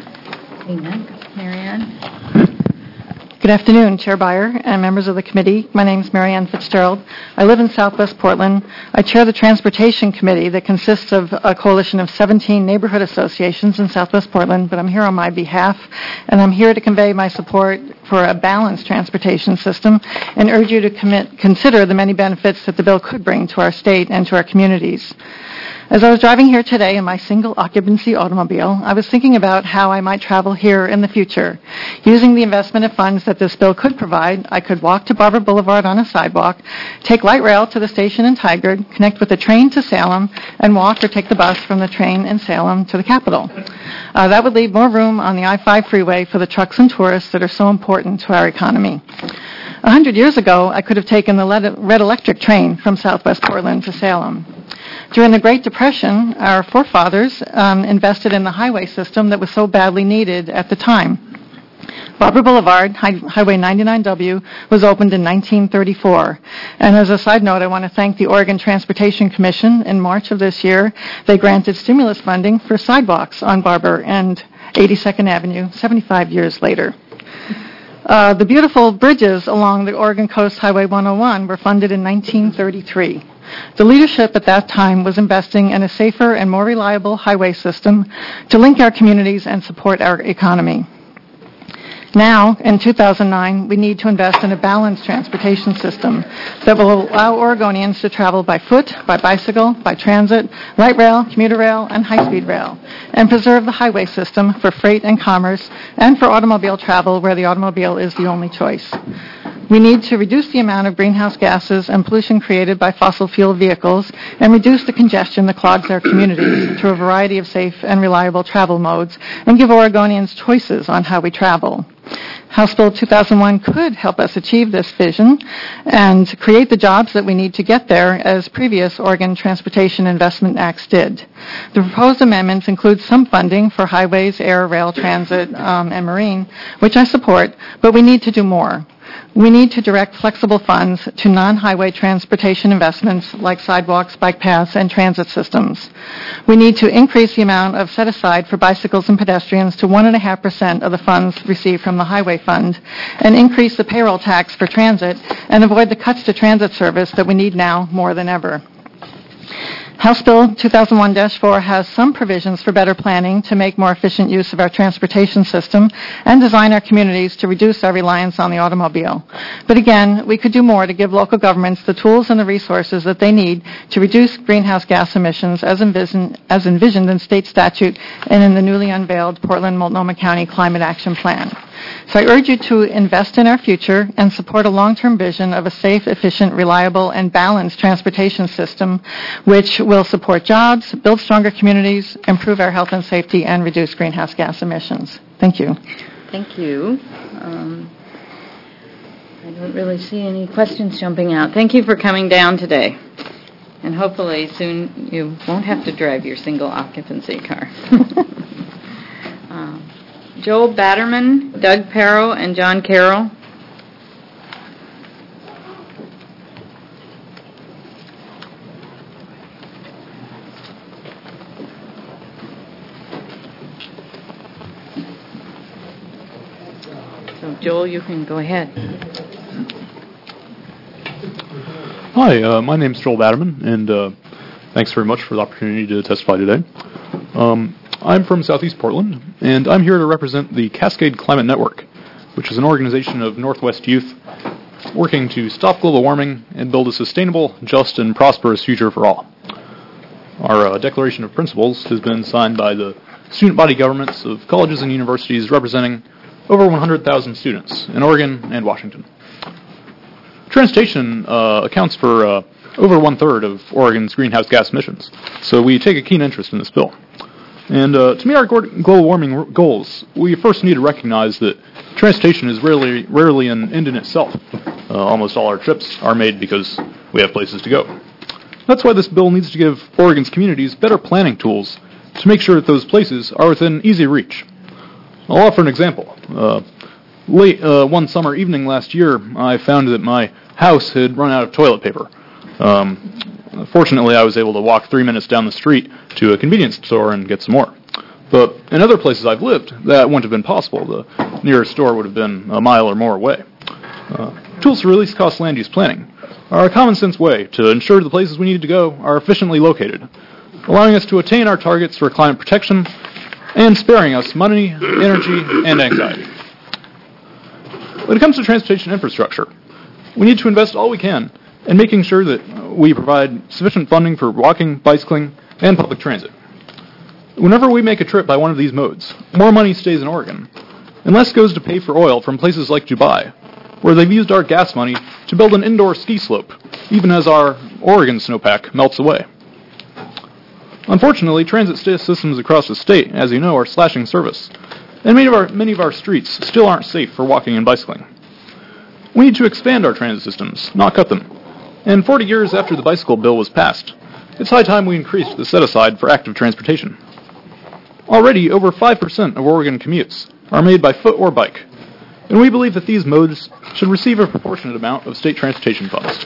Speaker 1: Next, Marianne.
Speaker 11: Good afternoon, Chair Byer and members of the committee. My name is Marianne Fitzgerald. I live in Southwest Portland. I chair the Transportation Committee that consists of a coalition of seventeen neighborhood associations in Southwest Portland, but I'm here on my behalf, and I'm here to convey my support for a balanced transportation system and urge you to commit, consider the many benefits that the bill could bring to our state and to our communities. As I was driving here today in my single occupancy automobile, I was thinking about how I might travel here in the future. Using the investment of funds that this bill could provide, I could walk to Barber Boulevard on a sidewalk, take light rail to the station in Tigard, connect with the train to Salem, and walk or take the bus from the train in Salem to the Capitol. Uh, that would leave more room on the I five freeway for the trucks and tourists that are so important to our economy. A hundred years ago, I could have taken the red electric train from Southwest Portland to Salem. During the Great Depression, our forefathers um, invested in the highway system that was so badly needed at the time. Barber Boulevard, Hi- Highway ninety-nine W, was opened in nineteen thirty-four. And as a side note, I want to thank the Oregon Transportation Commission. In March of this year, they granted stimulus funding for sidewalks on Barber and eighty-second Avenue, seventy-five years later. Uh, the beautiful bridges along the Oregon Coast Highway one oh one were funded in nineteen thirty-three. The leadership at that time was investing in a safer and more reliable highway system to link our communities and support our economy. Now, in two thousand nine, we need to invest in a balanced transportation system that will allow Oregonians to travel by foot, by bicycle, by transit, light rail, commuter rail, and high-speed rail, and preserve the highway system for freight and commerce and for automobile travel where the automobile is the only choice. We need to reduce the amount of greenhouse gases and pollution created by fossil fuel vehicles and reduce the congestion that clogs our communities through a variety of safe and reliable travel modes and give Oregonians choices on how we travel. House Bill two thousand one could help us achieve this vision and create the jobs that we need to get there, as previous Oregon Transportation Investment Acts did. The proposed amendments include some funding for highways, air, rail, transit, um, and marine, which I support, but we need to do more. We need to direct flexible funds to non-highway transportation investments like sidewalks, bike paths, and transit systems. We need to increase the amount of set aside for bicycles and pedestrians to one point five percent of the funds received from the Highway Fund, and increase the payroll tax for transit and avoid the cuts to transit service that we need now more than ever. House Bill two thousand one dash four has some provisions for better planning to make more efficient use of our transportation system and design our communities to reduce our reliance on the automobile. But again, we could do more to give local governments the tools and the resources that they need to reduce greenhouse gas emissions as envisioned, as envisioned in state statute and in the newly unveiled Portland-Multnomah County Climate Action Plan. So I urge you to invest in our future and support a long-term vision of a safe, efficient, reliable, and balanced transportation system which will support jobs, build stronger communities, improve our health and safety, and reduce greenhouse gas emissions. Thank you.
Speaker 1: Thank you. Um, I don't really see any questions jumping out. Thank you for coming down today. And hopefully soon you won't have to drive your single occupancy car. um, Joel Batterman, Doug Perro, and John Carroll. So, Joel, you can go ahead.
Speaker 12: Hi, uh, my name's Joel Batterman, and uh, thanks very much for the opportunity to testify today. Um, I'm from Southeast Portland, and I'm here to represent the Cascade Climate Network, which is an organization of Northwest youth working to stop global warming and build a sustainable, just, and prosperous future for all. Our uh, Declaration of Principles has been signed by the student body governments of colleges and universities representing over one hundred thousand students in Oregon and Washington. Transportation uh, accounts for uh, over one-third of Oregon's greenhouse gas emissions, so we take a keen interest in this bill. And uh, to meet our global warming goals, we first need to recognize that transportation is rarely, rarely an end in itself. Uh, almost all our trips are made because we have places to go. That's why this bill needs to give Oregon's communities better planning tools to make sure that those places are within easy reach. I'll offer an example. Uh, late uh, one summer evening last year, I found that my house had run out of toilet paper. Um, Fortunately, I was able to walk three minutes down the street to a convenience store and get some more. But in other places I've lived, that wouldn't have been possible. The nearest store would have been a mile or more away. Uh, tools to release cost land use planning are a common sense way to ensure the places we need to go are efficiently located, allowing us to attain our targets for climate protection and sparing us money, energy, and anxiety. When it comes to transportation infrastructure, we need to invest all we can in making sure that we provide sufficient funding for walking, bicycling, and public transit. Whenever we make a trip by one of these modes, more money stays in Oregon, and less goes to pay for oil from places like Dubai, where they've used our gas money to build an indoor ski slope, even as our Oregon snowpack melts away. Unfortunately, transit systems across the state, as you know, are slashing service, and many of our, many of our streets still aren't safe for walking and bicycling. We need to expand our transit systems, not cut them. And forty years after the bicycle bill was passed, it's high time we increased the set-aside for active transportation. Already, over five percent of Oregon commutes are made by foot or bike, and we believe that these modes should receive a proportionate amount of state transportation funds.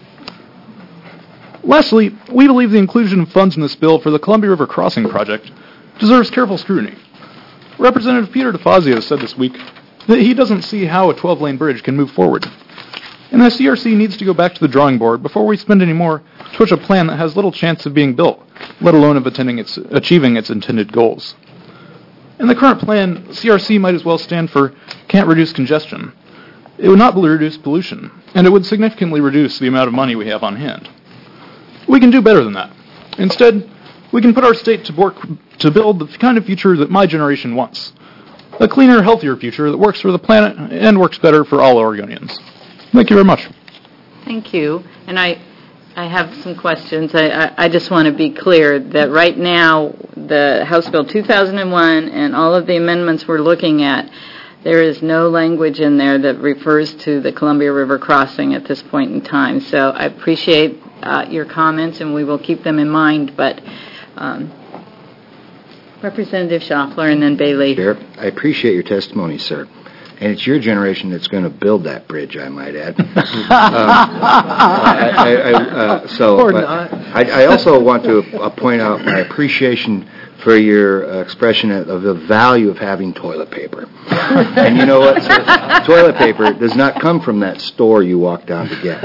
Speaker 12: Lastly, we believe the inclusion of funds in this bill for the Columbia River Crossing project deserves careful scrutiny. Representative Peter DeFazio said this week that he doesn't see how a twelve-lane bridge can move forward. And the C R C needs to go back to the drawing board before we spend any more to push a plan that has little chance of being built, let alone of attending its, achieving its intended goals. In the current plan, C R C might as well stand for Can't Reduce Congestion. It would not reduce pollution, and it would significantly reduce the amount of money we have on hand. We can do better than that. Instead, we can put our state to work to build the kind of future that my generation wants. A cleaner, healthier future that works for the planet and works better for all Oregonians. Thank you very much.
Speaker 1: Thank you. And I, I have some questions. I, I, I just want to be clear that right now, the House Bill two thousand one and all of the amendments we're looking at, there is no language in there that refers to the Columbia River crossing at this point in time. So I appreciate uh, your comments, and we will keep them in mind. But um, Representative Schaffler and then Bailey.
Speaker 7: Chair, I appreciate your testimony, sir. And it's your generation that's going to build that bridge, I might add. um, I, I, I, uh, so,
Speaker 3: Or
Speaker 7: but
Speaker 3: not.
Speaker 7: I, I also want to uh, point out my appreciation for your uh, expression of, of the value of having toilet paper. And you know what, sir? Toilet paper does not come from that store you walk down to get.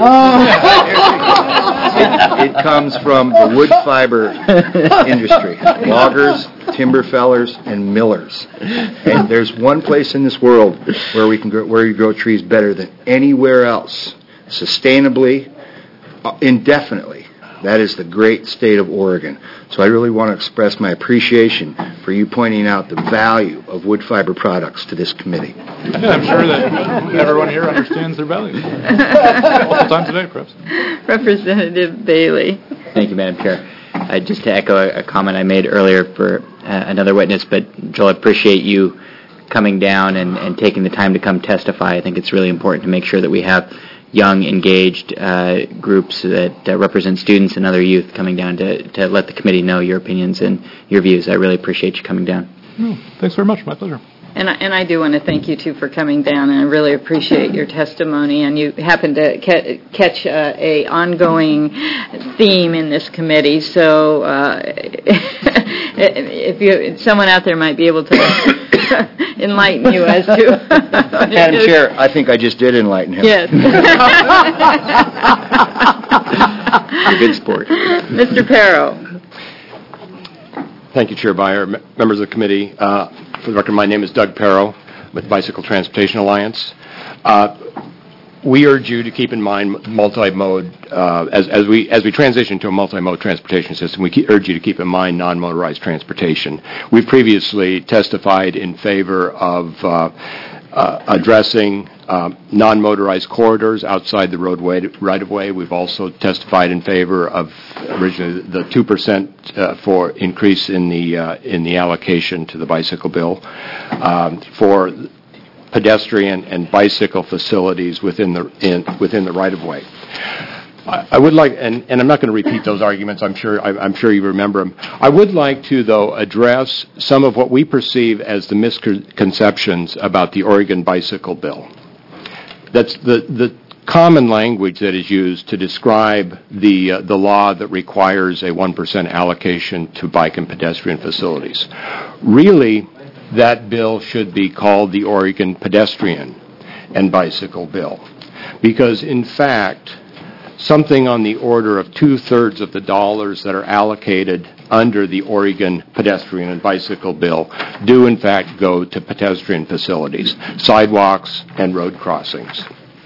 Speaker 7: It, it comes from the wood fiber industry, loggers, timber fellers, and millers. And there's one place in this world where we can grow, where you grow trees better than anywhere else, sustainably, uh, indefinitely. That is the great state of Oregon. So I really want to express my appreciation for you pointing out the value of wood fiber products to this committee.
Speaker 12: Yeah, I'm sure that everyone here understands their value. All the time today, perhaps.
Speaker 1: Representative Bailey.
Speaker 13: Thank you, Madam Chair. Uh, just to echo a, a comment I made earlier for uh, another witness, but Joel, I appreciate you coming down and, and taking the time to come testify. I think it's really important to make sure that we have young, engaged uh, groups that uh, represent students and other youth coming down to, to let the committee know your opinions and your views. I really appreciate you coming down.
Speaker 12: Oh, thanks very much. My pleasure.
Speaker 1: And I, and I do want to thank you, too, for coming down, and I really appreciate your testimony. And you happen to ca- catch uh, a ongoing theme in this committee, so uh, if you, someone out there might be able to enlighten you as to...
Speaker 7: Madam Chair, I think I just did enlighten him.
Speaker 1: Yes.
Speaker 13: You're a good sport.
Speaker 1: Mister Perro.
Speaker 8: Thank you, Chair Byer, M- members of the committee. Uh, for the record, my name is Doug Perro with Bicycle Transportation Alliance. Uh, we urge you to keep in mind multi-mode, uh, as, as we as we transition to a multi-mode transportation system, we keep, urge you to keep in mind non-motorized transportation. We've previously testified in favor of uh, uh, addressing uh, non-motorized corridors outside the roadway right-of-way. We've also testified in favor of originally the two percent uh, for increase in the uh, in the allocation to the bicycle bill um, for pedestrian and bicycle facilities within the in, within the right-of-way. I, I would like, and, and I'm not going to repeat those arguments. I'm sure I, I'm sure you remember them. I would like to, though, address some of what we perceive as the misconceptions about the Oregon bicycle bill. That's the the common language that is used to describe the uh, the law that requires a one percent allocation to bike and pedestrian facilities. Really, that bill should be called the Oregon Pedestrian and Bicycle Bill, because in fact, something on the order of two-thirds of the dollars that are allocated under the Oregon Pedestrian and Bicycle Bill do in fact go to pedestrian facilities, sidewalks, and road crossings.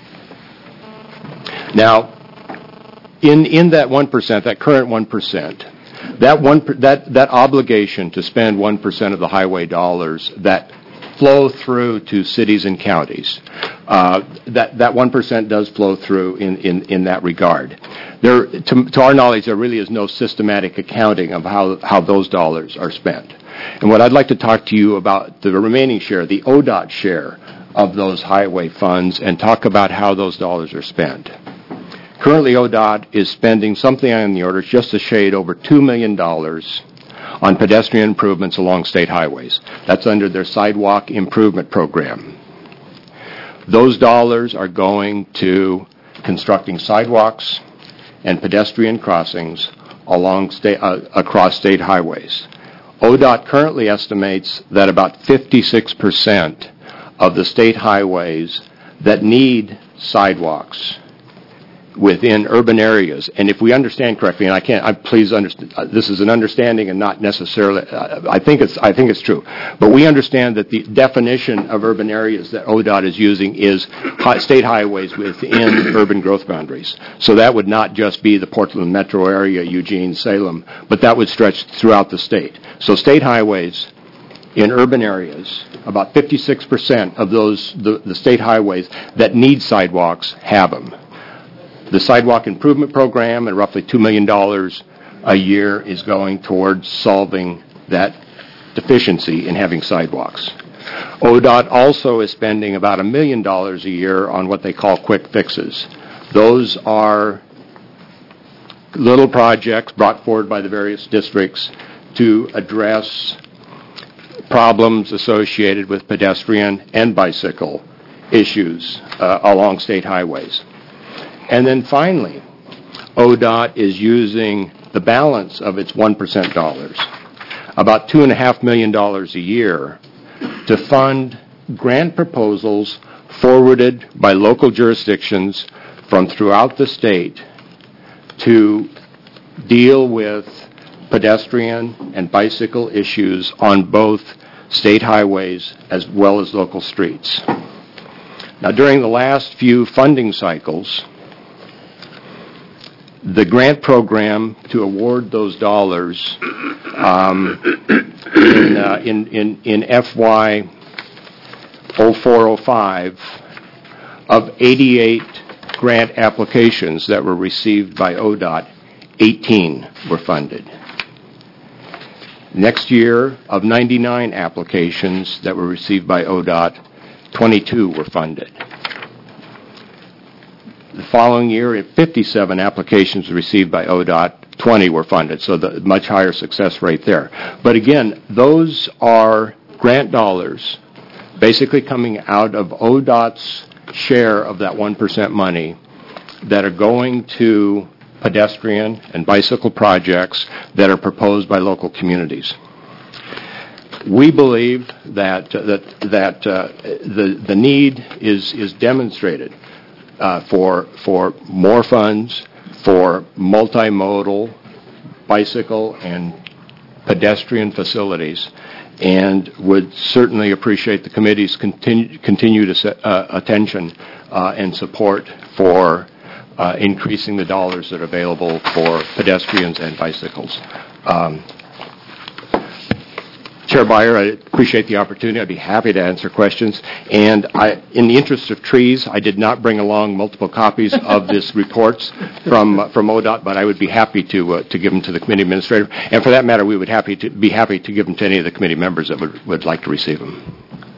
Speaker 8: Now, in in that one percent, that current one percent, that one that that obligation to spend one percent of the highway dollars that flow through to cities and counties, uh, that that one percent does flow through in, in, in that regard. There, to, to our knowledge, there really is no systematic accounting of how how those dollars are spent. And what I'd like to talk to you about the remaining share, the O D O T share of those highway funds, and talk about how those dollars are spent. Currently, O D O T is spending something on the order, just a shade over two million dollars on pedestrian improvements along state highways. That's under their sidewalk improvement program. Those dollars are going to constructing sidewalks and pedestrian crossings along state, uh, across state highways. O D O T currently estimates that about fifty-six percent of the state highways that need sidewalks within urban areas, and if we understand correctly, and I can't, I please understand, uh, this is an understanding and not necessarily, uh, I think it's, I think it's true, but we understand that the definition of urban areas that O D O T is using is hi- state highways within urban growth boundaries. So that would not just be the Portland metro area, Eugene, Salem, but that would stretch throughout the state. So state highways
Speaker 14: in urban areas, about fifty-six percent of those, the, the state highways that need sidewalks have them. The Sidewalk Improvement Program and roughly two million dollars a year is going towards solving that deficiency in having sidewalks. O D O T also is spending about a million dollars a year on what they call quick fixes. Those are little projects brought forward by the various districts to address problems associated with pedestrian and bicycle issues uh, along state highways. And then finally, O D O T is using the balance of its one percent dollars, about two point five million dollars a year, to fund grant proposals forwarded by local jurisdictions from throughout the state to deal with pedestrian and bicycle issues on both state highways as well as local streets. Now, during the last few funding cycles, the grant program to award those dollars um, in, uh, in, in, in F Y oh four oh five, of eighty-eight grant applications that were received by O D O T, eighteen were funded. Next year, of ninety-nine applications that were received by O D O T, twenty-two were funded. The following year, at fifty-seven applications received by O D O T, twenty were funded, so the much higher success rate there. But again, those are grant dollars basically coming out of O D O T's share of that one percent money that are going to pedestrian and bicycle projects that are proposed by local communities. We believe that uh, that that uh, the the need is is demonstrated uh, for for more funds for multimodal bicycle and pedestrian facilities, and would certainly appreciate the committee's continu- continued uh, attention uh, and support for uh, increasing the dollars that are available for pedestrians and bicycles. Um, Chair Byer, I appreciate the opportunity. I'd be happy to answer questions. And I, in the interest of trees, I did not bring along multiple copies of this reports from uh, from O D O T, but I would be happy to uh, to give them to the committee administrator. And for that matter, we would happy to be happy to give them to any of the committee members that would, would like to receive them.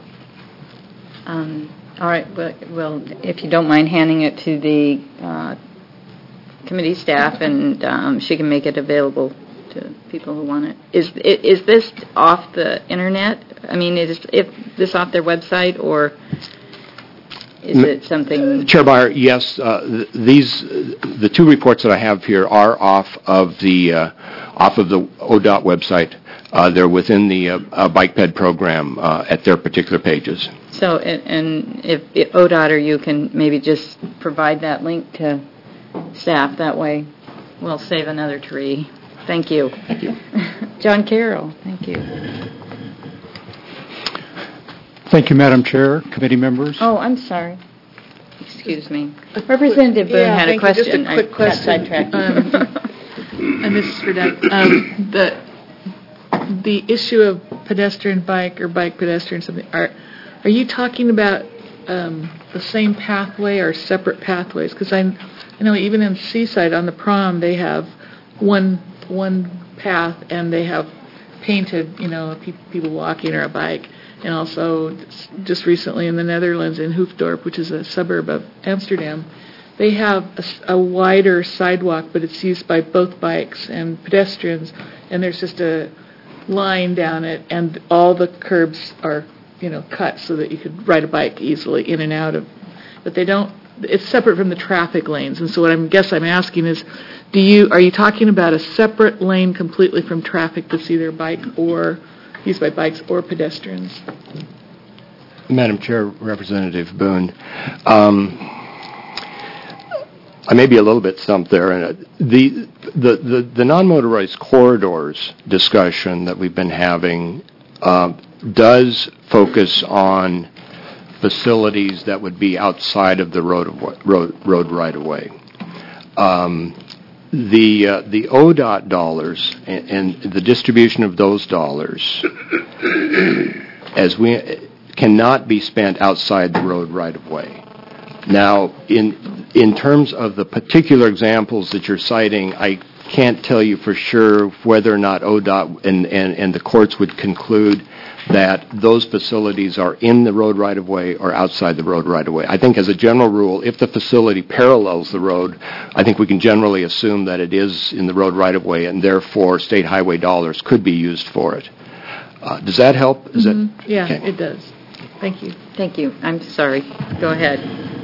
Speaker 1: Um, all right. Well, well, if you don't mind handing it to the uh, committee staff, and um, she can make it available to people who want it. Is is this off the internet? I mean, is if this off their website, or is it something?
Speaker 14: Chair Byer, yes. Uh, th- these the two reports that I have here are off of the uh, off of the O D O T website. Uh, they're within the uh, uh, Bike Ped program uh, at their particular pages.
Speaker 1: So, and, and if, if O D O T or you can maybe just provide that link to staff, that way we'll save another tree. Thank you.
Speaker 14: Thank you.
Speaker 1: John Carroll, thank you.
Speaker 15: Thank you, Madam Chair, committee members.
Speaker 1: Oh, I'm sorry. Excuse me. Representative Boone
Speaker 16: yeah,
Speaker 1: had a question.
Speaker 16: You. Just a quick
Speaker 1: I
Speaker 16: question.
Speaker 1: Sidetracked.
Speaker 16: Um, and Missus Fredette, um, the the issue of pedestrian bike or bike pedestrian something. Are are you talking about um, the same pathway or separate pathways? Because I, I know even in Seaside on the prom they have one one path, and they have painted, you know, pe- people walking or a bike. And also, just recently in the Netherlands, in Hoofddorp, which is a suburb of Amsterdam, they have a, a wider sidewalk, but it's used by both bikes and pedestrians. And there's just a line down it, and all the curbs are, you know, cut so that you could ride a bike easily in and out of. But they don't. It's separate from the traffic lanes. And so what I guess I'm asking is, do you are you talking about a separate lane completely from traffic that's either bike or used by bikes or pedestrians?
Speaker 14: Madam Chair, Representative Boone, um, I may be a little bit stumped there. And the, the, the, the non-motorized corridors discussion that we've been having uh, does focus on facilities that would be outside of the road of, road, road right-of-way. Um, the uh, the O D O T dollars and, and the distribution of those dollars, as we cannot be spent outside the road right of way. Now, in in terms of the particular examples that you're citing, I can't tell you for sure whether or not O D O T and, and, and the courts would conclude that those facilities are in the road right-of-way or outside the road right-of-way. I think as a general rule, if the facility parallels the road, I think we can generally assume that it is in the road right-of-way, and therefore state highway dollars could be used for it. Uh, does that help? Is
Speaker 16: Mm-hmm.
Speaker 14: that,
Speaker 16: Yeah,
Speaker 14: okay.
Speaker 16: it does. Thank you.
Speaker 1: Thank you. I'm sorry. Go ahead.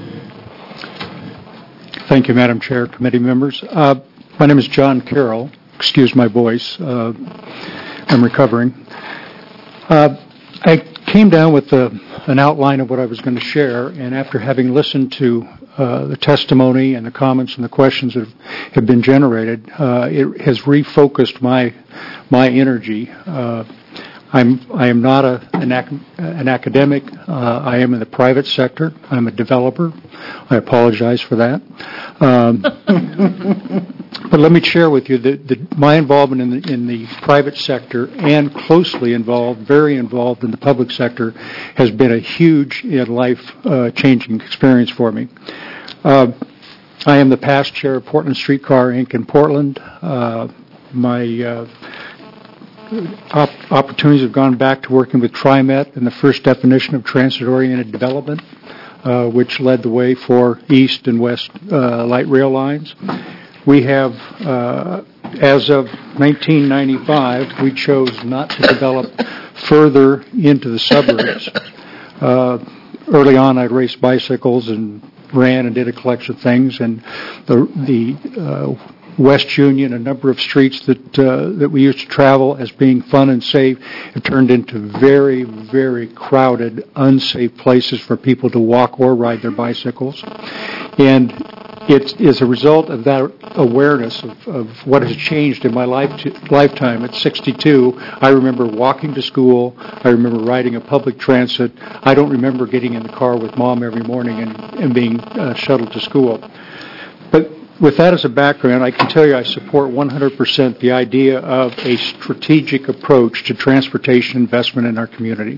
Speaker 15: Thank you, Madam Chair, committee members. Uh, my name is John Carroll. Excuse my voice. Uh, I'm recovering. Uh, I came down with a, an outline of what I was going to share, and after having listened to uh, the testimony and the comments and the questions that have, have been generated, uh, it has refocused my my energy. Uh, I'm I am not a, an, ac- an academic. Uh, I am in the private sector. I'm a developer. I apologize for that. Um, but let me share with you that, that my involvement in the, in the private sector and closely involved, very involved in the public sector, has been a huge and life-changing uh, experience for me. Uh, I am the past chair of Portland Streetcar Incorporated in Portland. Uh, my uh, Op- opportunities have gone back to working with TriMet and the first definition of transit-oriented development, uh, which led the way for east and west uh, light rail lines. We have, uh, as of nineteen ninety-five, we chose not to develop further into the suburbs. Uh, early on, I raced bicycles and ran and did a collection of things, and the the uh, West Union, a number of streets that uh, that we used to travel as being fun and safe, have turned into very, very crowded, unsafe places for people to walk or ride their bicycles. And it is a result of that awareness of, of what has changed in my life to, lifetime. At sixty-two, I remember walking to school. I remember riding a public transit. I don't remember getting in the car with Mom every morning and, and being uh, shuttled to school. But with that as a background, I can tell you I support one hundred percent the idea of a strategic approach to transportation investment in our community.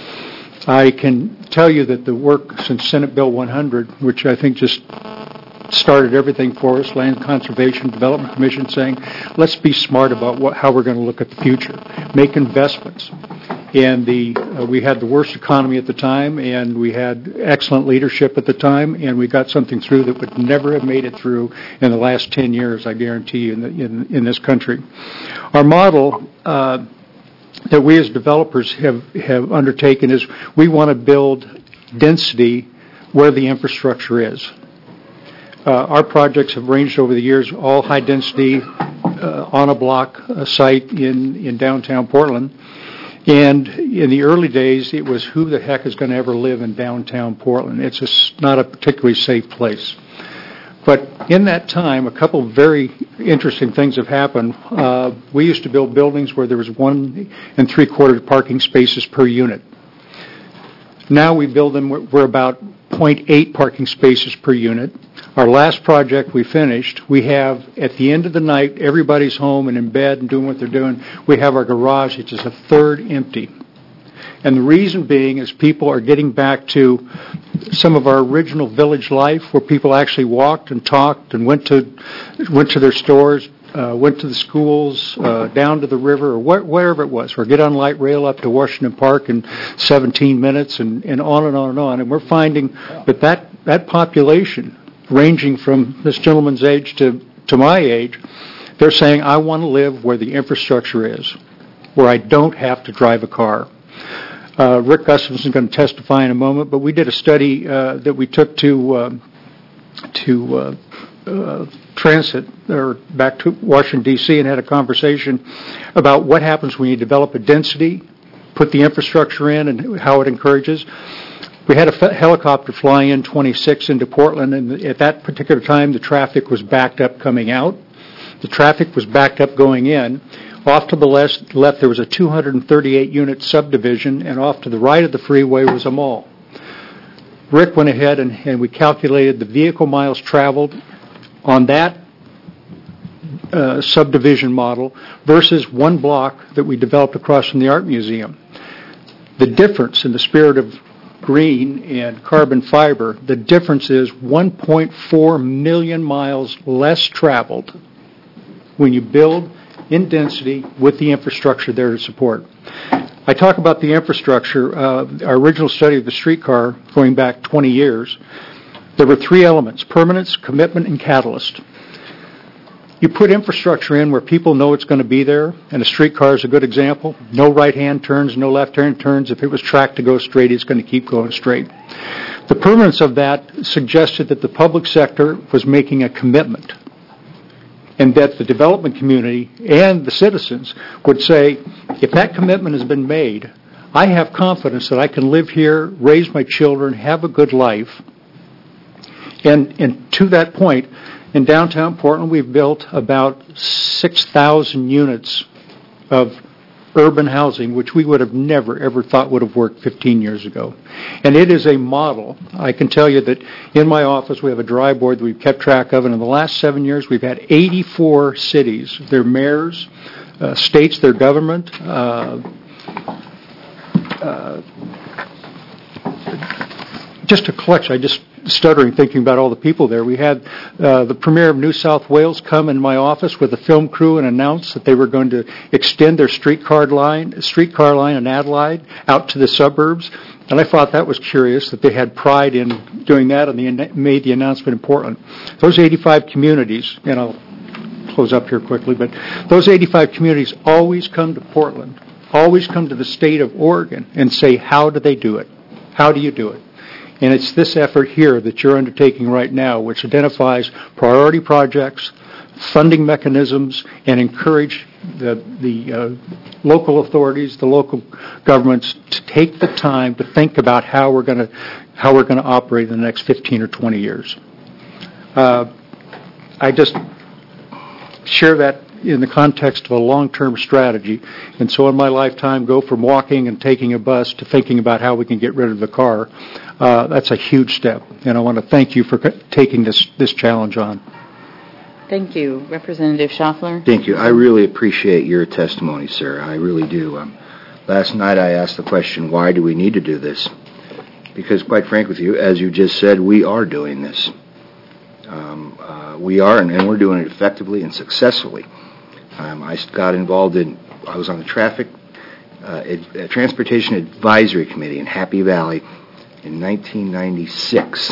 Speaker 15: I can tell you that the work since Senate Bill one hundred, which I think just started everything for us, Land Conservation Development Commission saying, let's be smart about what, how we're going to look at the future, make investments. And the uh, we had the worst economy at the time, and we had excellent leadership at the time, and we got something through that would never have made it through in the last ten years, I guarantee you, in, the, in, in this country. Our model uh, that we as developers have, have undertaken is we want to build density where the infrastructure is. Uh, our projects have ranged over the years, all high density uh, on a block uh, site in, in downtown Portland. And in the early days, it was who the heck is going to ever live in downtown Portland? It's just not a particularly safe place. But in that time, a couple of very interesting things have happened. Uh, we used to build buildings where there was one and three quarter parking spaces per unit. Now we build them, we're about zero point eight parking spaces per unit. Our last project we finished, we have, at the end of the night, everybody's home and in bed and doing what they're doing, we have our garage, which is a third empty. And the reason being is people are getting back to some of our original village life where people actually walked and talked and went to went to their stores, uh, went to the schools, uh, down to the river, or wh- wherever it was, or get on light rail up to Washington Park in seventeen minutes, and, and on and on and on. And we're finding that that, that population, ranging from this gentleman's age to, to my age, they're saying, I want to live where the infrastructure is, where I don't have to drive a car. Uh, Rick Gustafson is going to testify in a moment, but we did a study uh, that we took to uh, to uh, uh, transit, or back to Washington, D C, and had a conversation about what happens when you develop a density, put the infrastructure in, and how it encourages. We had a fe- helicopter fly in twenty-six into Portland, and at that particular time, the traffic was backed up coming out. The traffic was backed up going in. Off to the left, left there was a two hundred thirty-eight unit subdivision, and off to the right of the freeway was a mall. Rick went ahead and, and we calculated the vehicle miles traveled on that uh, subdivision model versus one block that we developed across from the Art Museum. The difference in the spirit of green and carbon fiber, the difference is one point four million miles less traveled when you build in density with the infrastructure there to support. I talk about the infrastructure. Uh, our original study of the streetcar going back twenty years, there were three elements: permanence, commitment, and catalyst. You put infrastructure in where people know it's going to be there, and a streetcar is a good example. No right-hand turns, no left-hand turns. If it was tracked to go straight, it's going to keep going straight. The permanence of that suggested that the public sector was making a commitment, and that the development community and the citizens would say, if that commitment has been made, I have confidence that I can live here, raise my children, have a good life. And, and to that point, in downtown Portland, we've built about six thousand units of urban housing, which we would have never, ever thought would have worked fifteen years ago. And it is a model. I can tell you that in my office we have a dry board that we've kept track of, and in the last seven years we've had eighty-four cities, their mayors, uh, states, their government, uh, uh, just a collection. I just stuttering thinking about all the people there. We had uh, the Premier of New South Wales come in my office with a film crew and announce that they were going to extend their streetcar line, streetcar line in Adelaide out to the suburbs. And I thought that was curious that they had pride in doing that, and they made the announcement in Portland. Those eighty-five communities, and I'll close up here quickly, but those eighty-five communities always come to Portland, always come to the state of Oregon and say, how do they do it? How do you do it? And it's this effort here that you're undertaking right now, which identifies priority projects, funding mechanisms, and encourage the, the uh, local authorities, the local governments, to take the time to think about how we're going to how we're going to operate in the next fifteen or twenty years. Uh, I just share that in the context of a long-term strategy, and so in my lifetime, go from walking and taking a bus to thinking about how we can get rid of the car. Uh, that's a huge step, and I want to thank you for c- taking this this challenge on.
Speaker 1: Thank you. Representative Schaffler?
Speaker 7: Thank you. I really appreciate your testimony, sir. I really do. Um, last night I asked the question, why do we need to do this? Because, quite frank with you, as you just said, we are doing this. Um, uh, we are, and, and we're doing it effectively and successfully. Um, I got involved in, I was on the Traffic uh, Ad, uh, Transportation Advisory Committee in Happy Valley in nineteen ninety-six.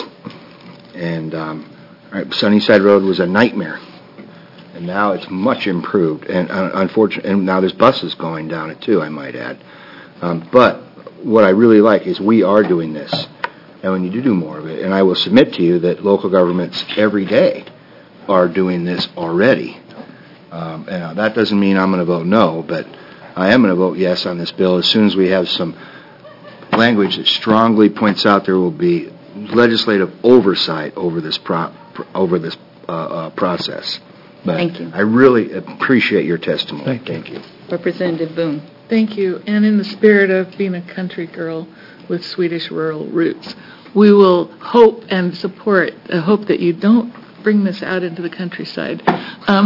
Speaker 7: And um, right, Sunnyside Road was a nightmare. And now it's much improved. And uh, unfortunately, and now there's buses going down it too, I might add. Um, but what I really like is we are doing this. And we need to do more of it. And I will submit to you that local governments every day are doing this already. Um, and uh, that doesn't mean I'm going to vote no, but I am going to vote yes on this bill as soon as we have some language that strongly points out there will be legislative oversight over this pro- over this uh, uh, process. But
Speaker 1: Thank you.
Speaker 7: I really appreciate your testimony.
Speaker 15: Thank you.
Speaker 7: Thank you.
Speaker 1: Representative Boone?
Speaker 16: Thank you. And in the spirit of being a country girl with Swedish rural roots, we will hope and support, uh, hope that you don't bring this out into the countryside. Um,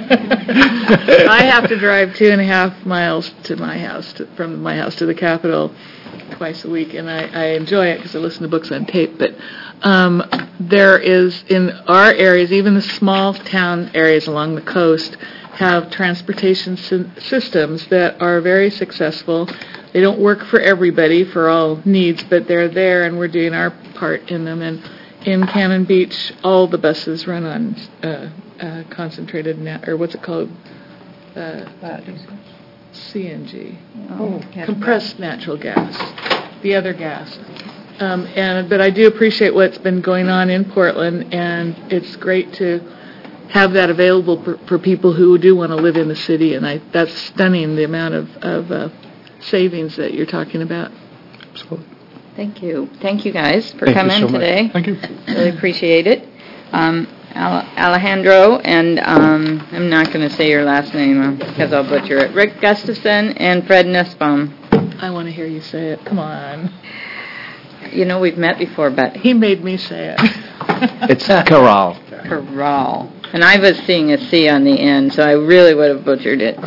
Speaker 16: I have to drive two and a half miles to my house, to, from my house to the Capitol twice a week, and I, I enjoy it because I listen to books on tape. But um, there is, in our areas, even the small town areas along the coast, have transportation sy- systems that are very successful. They don't work for everybody, for all needs, but they're there, and we're doing our part in them. And in Cannon Beach, all the buses run on uh, uh, concentrated, nat- or what's it called? Uh, C N G.
Speaker 1: Oh,
Speaker 16: Compressed natural gas. The other gas. Um, and but I do appreciate what's been going on in Portland, and it's great to have that available for, for people who do want to live in the city. And I, that's stunning, the amount of, of uh, savings that you're talking about.
Speaker 15: Absolutely.
Speaker 1: Thank you. Thank you, guys, for
Speaker 15: Thank you
Speaker 1: coming
Speaker 15: so much.
Speaker 1: today.
Speaker 15: Thank you.
Speaker 1: Really appreciate it. Um, Al- Alejandro, and um, I'm not going to say your last name because I'll butcher it. Rick Gustafson and Fred Nussbaum.
Speaker 16: I want to hear you say it. Come on.
Speaker 1: You know, we've met before, but...
Speaker 16: He made me say it.
Speaker 7: It's Corral.
Speaker 1: Corral. And I was seeing a C on the end, so I really would have butchered it.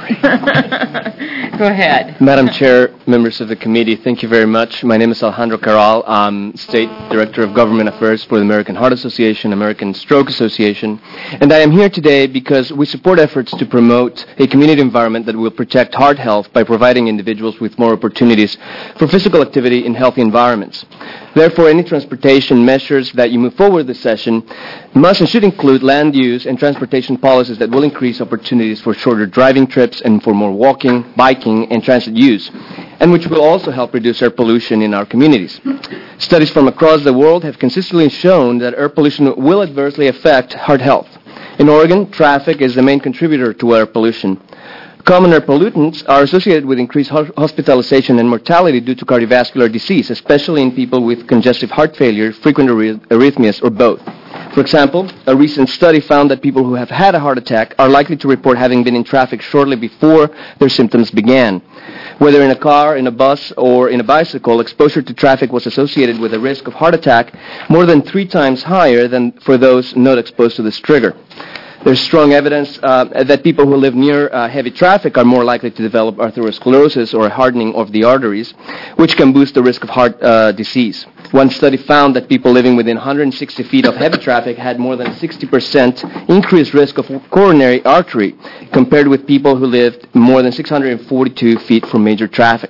Speaker 1: Go ahead.
Speaker 17: Madam Chair, members of the committee, thank you very much. My name is Alejandro Carral. I'm State Director of Government Affairs for the American Heart Association, American Stroke Association, and I am here today because we support efforts to promote a community environment that will protect heart health by providing individuals with more opportunities for physical activity in healthy environments. Therefore, any transportation measures that you move forward this session must and should include land use and transportation policies that will increase opportunities for shorter driving trips and for more walking, biking, and transit use, and which will also help reduce air pollution in our communities. Studies from across the world have consistently shown that air pollution will adversely affect heart health. In Oregon, traffic is the main contributor to air pollution. Common air pollutants are associated with increased hospitalization and mortality due to cardiovascular disease, especially in people with congestive heart failure, frequent arrhythmias, or both. For example, a recent study found that people who have had a heart attack are likely to report having been in traffic shortly before their symptoms began. Whether in a car, in a bus, or in a bicycle, exposure to traffic was associated with a risk of heart attack more than three times higher than for those not exposed to this trigger. There's strong evidence uh, that people who live near uh, heavy traffic are more likely to develop atherosclerosis or a hardening of the arteries, which can boost the risk of heart uh, disease. One study found that people living within one hundred sixty feet of heavy traffic had more than sixty percent increased risk of coronary artery compared with people who lived more than six hundred forty-two feet from major traffic.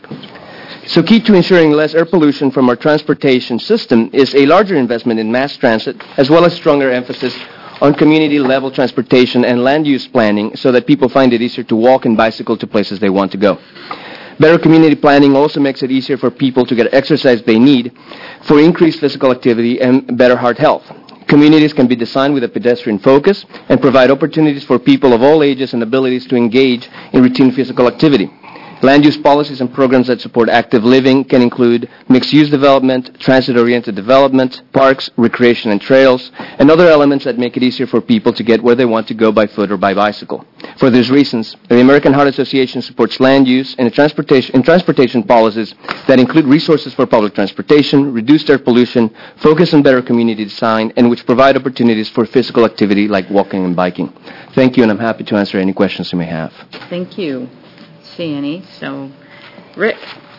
Speaker 17: So key to ensuring less air pollution from our transportation system is a larger investment in mass transit, as well as stronger emphasis on community-level transportation and land use planning so that people find it easier to walk and bicycle to places they want to go. Better community planning also makes it easier for people to get exercise they need for increased physical activity and better heart health. Communities can be designed with a pedestrian focus and provide opportunities for people of all ages and abilities to engage in routine physical activity. Land use policies and programs that support active living can include mixed-use development, transit-oriented development, parks, recreation and trails, and other elements that make it easier for people to get where they want to go by foot or by bicycle. For these reasons, the American Heart Association supports land use and transportation, and transportation policies that include resources for public transportation, reduced air pollution, focus on better community design, and which provide opportunities for physical activity like walking and biking. Thank you, and I'm happy to answer any questions you may have.
Speaker 1: Thank you. See any. So, Rick.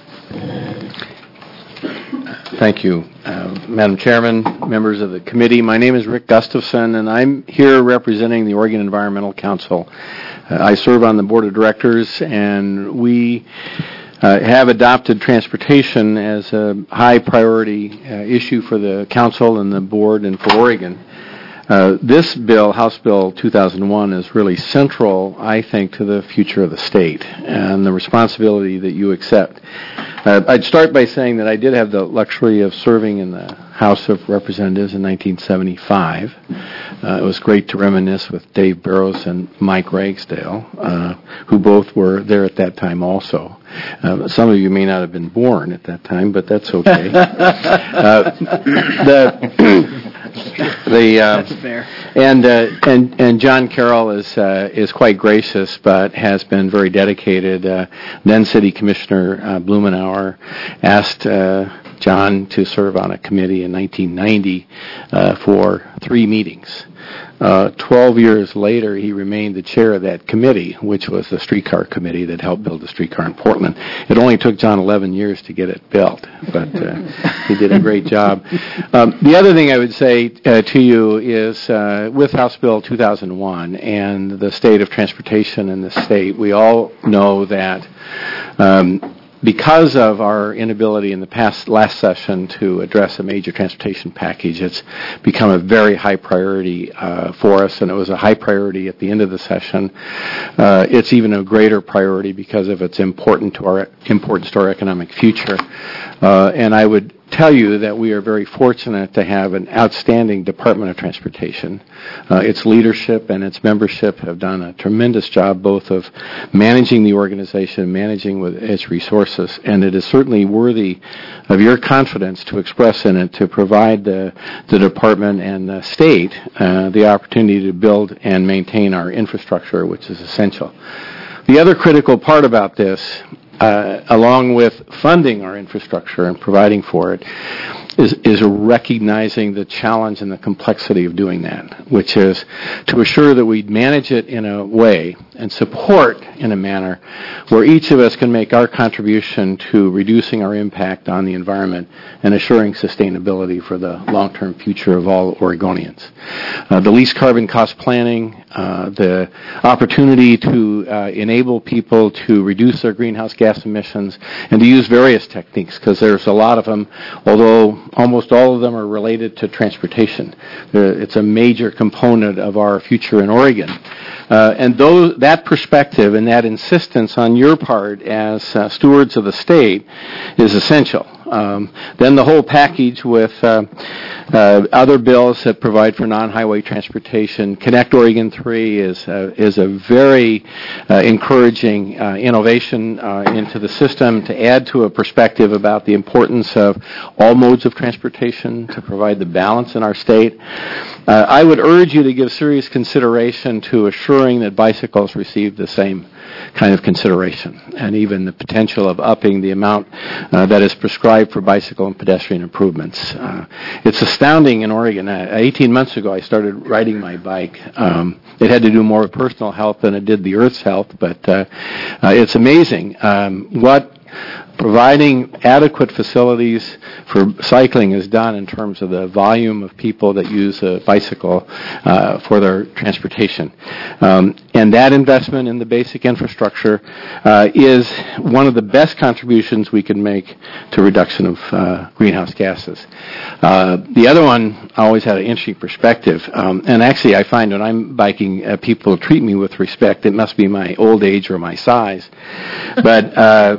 Speaker 18: Thank you, uh, Madam Chairman, members of the committee. My name is Rick Gustafson, and I'm here representing the Oregon Environmental Council. Uh, I serve on the board of directors, and we uh, have adopted transportation as a high priority uh, issue for the council and the board and for Oregon. Uh, this bill, House Bill two thousand one, is really central, I think, to the future of the state and the responsibility that you accept. Uh, I'd start by saying that I did have the luxury of serving in the House of Representatives in nineteen seventy-five. Uh, it was great to reminisce with Dave Barrows and Mike Ragsdale, uh, who both were there at that time also. Uh, some of you may not have been born at that time, but that's okay. uh, the The, uh,
Speaker 3: That's fair.
Speaker 18: And uh, and and John Carroll is uh, is quite gracious, but has been very dedicated. Uh, then City Commissioner uh, Blumenauer asked uh, John to serve on a committee in nineteen ninety uh, for three meetings. Uh, Twelve years later, he remained the chair of that committee, which was the streetcar committee that helped build the streetcar in Portland. It only took John eleven years to get it built, but uh, he did a great job. Um, the other thing I would say uh, to you is uh, with House Bill two thousand one and the state of transportation in the state, we all know that um, because of our inability in the past last session to address a major transportation package, it's become a very high priority uh, for us, and it was a high priority at the end of the session. Uh, it's even a greater priority because of its important to our importance to our economic future. Uh, and I would tell you that we are very fortunate to have an outstanding Department of Transportation. Uh, its leadership and its membership have done a tremendous job both of managing the organization, managing with its resources, and it is certainly worthy of your confidence to express in it to provide the, the department and the state uh, the opportunity to build and maintain our infrastructure, which is essential. The other critical part about this, Uh, along with funding our infrastructure and providing for it, is, is recognizing the challenge and the complexity of doing that, which is to assure that we manage it in a way and support in a manner where each of us can make our contribution to reducing our impact on the environment and assuring sustainability for the long-term future of all Oregonians. Uh, the least carbon cost planning, uh, the opportunity to uh, enable people to reduce their greenhouse gas emissions and to use various techniques, because there's a lot of them, although almost all of them are related to transportation. It's a major component of our future in Oregon. Uh, and those, that perspective and that insistence on your part as uh, stewards of the state is essential. Um, then the whole package with uh, uh, other bills that provide for non-highway transportation. Connect Oregon three is uh, is a very uh, encouraging uh, innovation uh, into the system to add to a perspective about the importance of all modes of transportation to provide the balance in our state. Uh, I would urge you to give serious consideration to assuring that bicycles receive the same kind of consideration, and even the potential of upping the amount uh, that is prescribed for bicycle and pedestrian improvements. Uh, it's astounding in Oregon. Uh, eighteen months ago, I started riding my bike. Um, it had to do more with personal health than it did the Earth's health, but uh, uh, it's amazing um, what providing adequate facilities for cycling is done in terms of the volume of people that use a bicycle uh, for their transportation. Um, and that investment in the basic infrastructure uh, is one of the best contributions we can make to reduction of uh, greenhouse gases. Uh, the other one always had an interesting perspective. Um, and actually, I find when I'm biking, uh, people treat me with respect. It must be my old age or my size. But uh,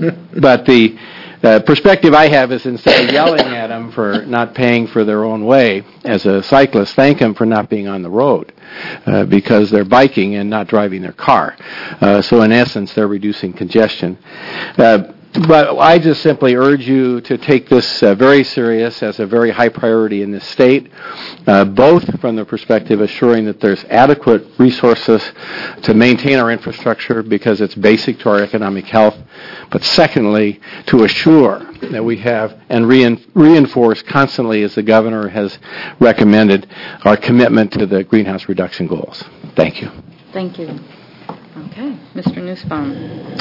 Speaker 18: But the uh, perspective I have is, instead of yelling at them for not paying for their own way, as a cyclist, thank them for not being on the road uh, because they're biking and not driving their car. Uh, so in essence, they're reducing congestion. Uh, But I just simply urge you to take this uh, very serious as a very high priority in this state, uh, both from the perspective of assuring that there's adequate resources to maintain our infrastructure because it's basic to our economic health, but secondly, to assure that we have and rein- reinforce constantly, as the governor has recommended, our commitment to the greenhouse reduction goals. Thank you.
Speaker 1: Thank you. Okay, Mister Nussbaum.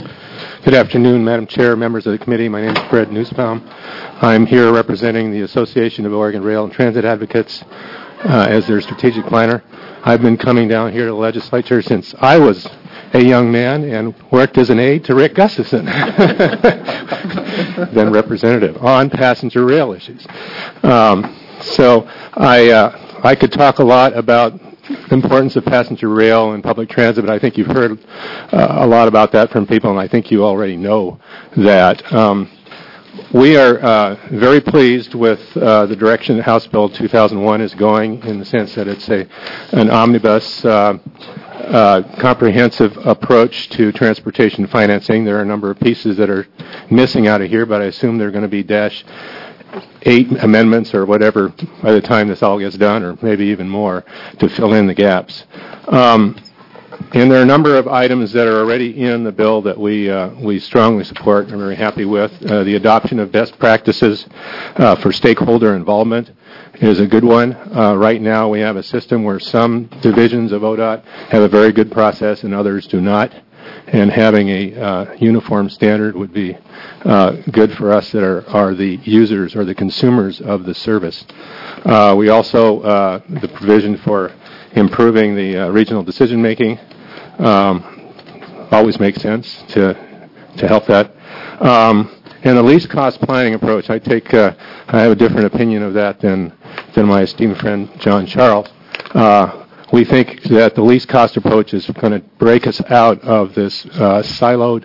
Speaker 19: Good afternoon, Madam Chair, members of the committee. My name is Fred Nussbaum. I'm here representing the Association of Oregon Rail and Transit Advocates uh, as their strategic planner. I've been coming down here to the legislature since I was a young man and worked as an aide to Rick Gustafson, then representative, on passenger rail issues. Um, so I uh, I could talk a lot about the importance of passenger rail and public transit, but I think you've heard uh, a lot about that from people, and I think you already know that. Um, we are uh, very pleased with uh, the direction that House Bill two thousand one is going, in the sense that it's a an omnibus uh, uh, comprehensive approach to transportation financing. There are a number of pieces that are missing out of here, but I assume they're going to be dash eight amendments or whatever by the time this all gets done, or maybe even more, to fill in the gaps. Um, and there are a number of items that are already in the bill that we uh, we strongly support and are very happy with. Uh, the adoption of best practices uh, for stakeholder involvement is a good one. Uh, right now we have a system where some divisions of O D O T have a very good process and others do not. And having a uh, uniform standard would be uh, good for us that are, are the users or the consumers of the service. Uh, we also, uh, the provision for improving the uh, regional decision making um, always makes sense to to help that. Um, and the least cost planning approach, I take, uh, I have a different opinion of that than, than my esteemed friend John Charles. Uh, We think that the least cost approach is going to break us out of this uh, siloed,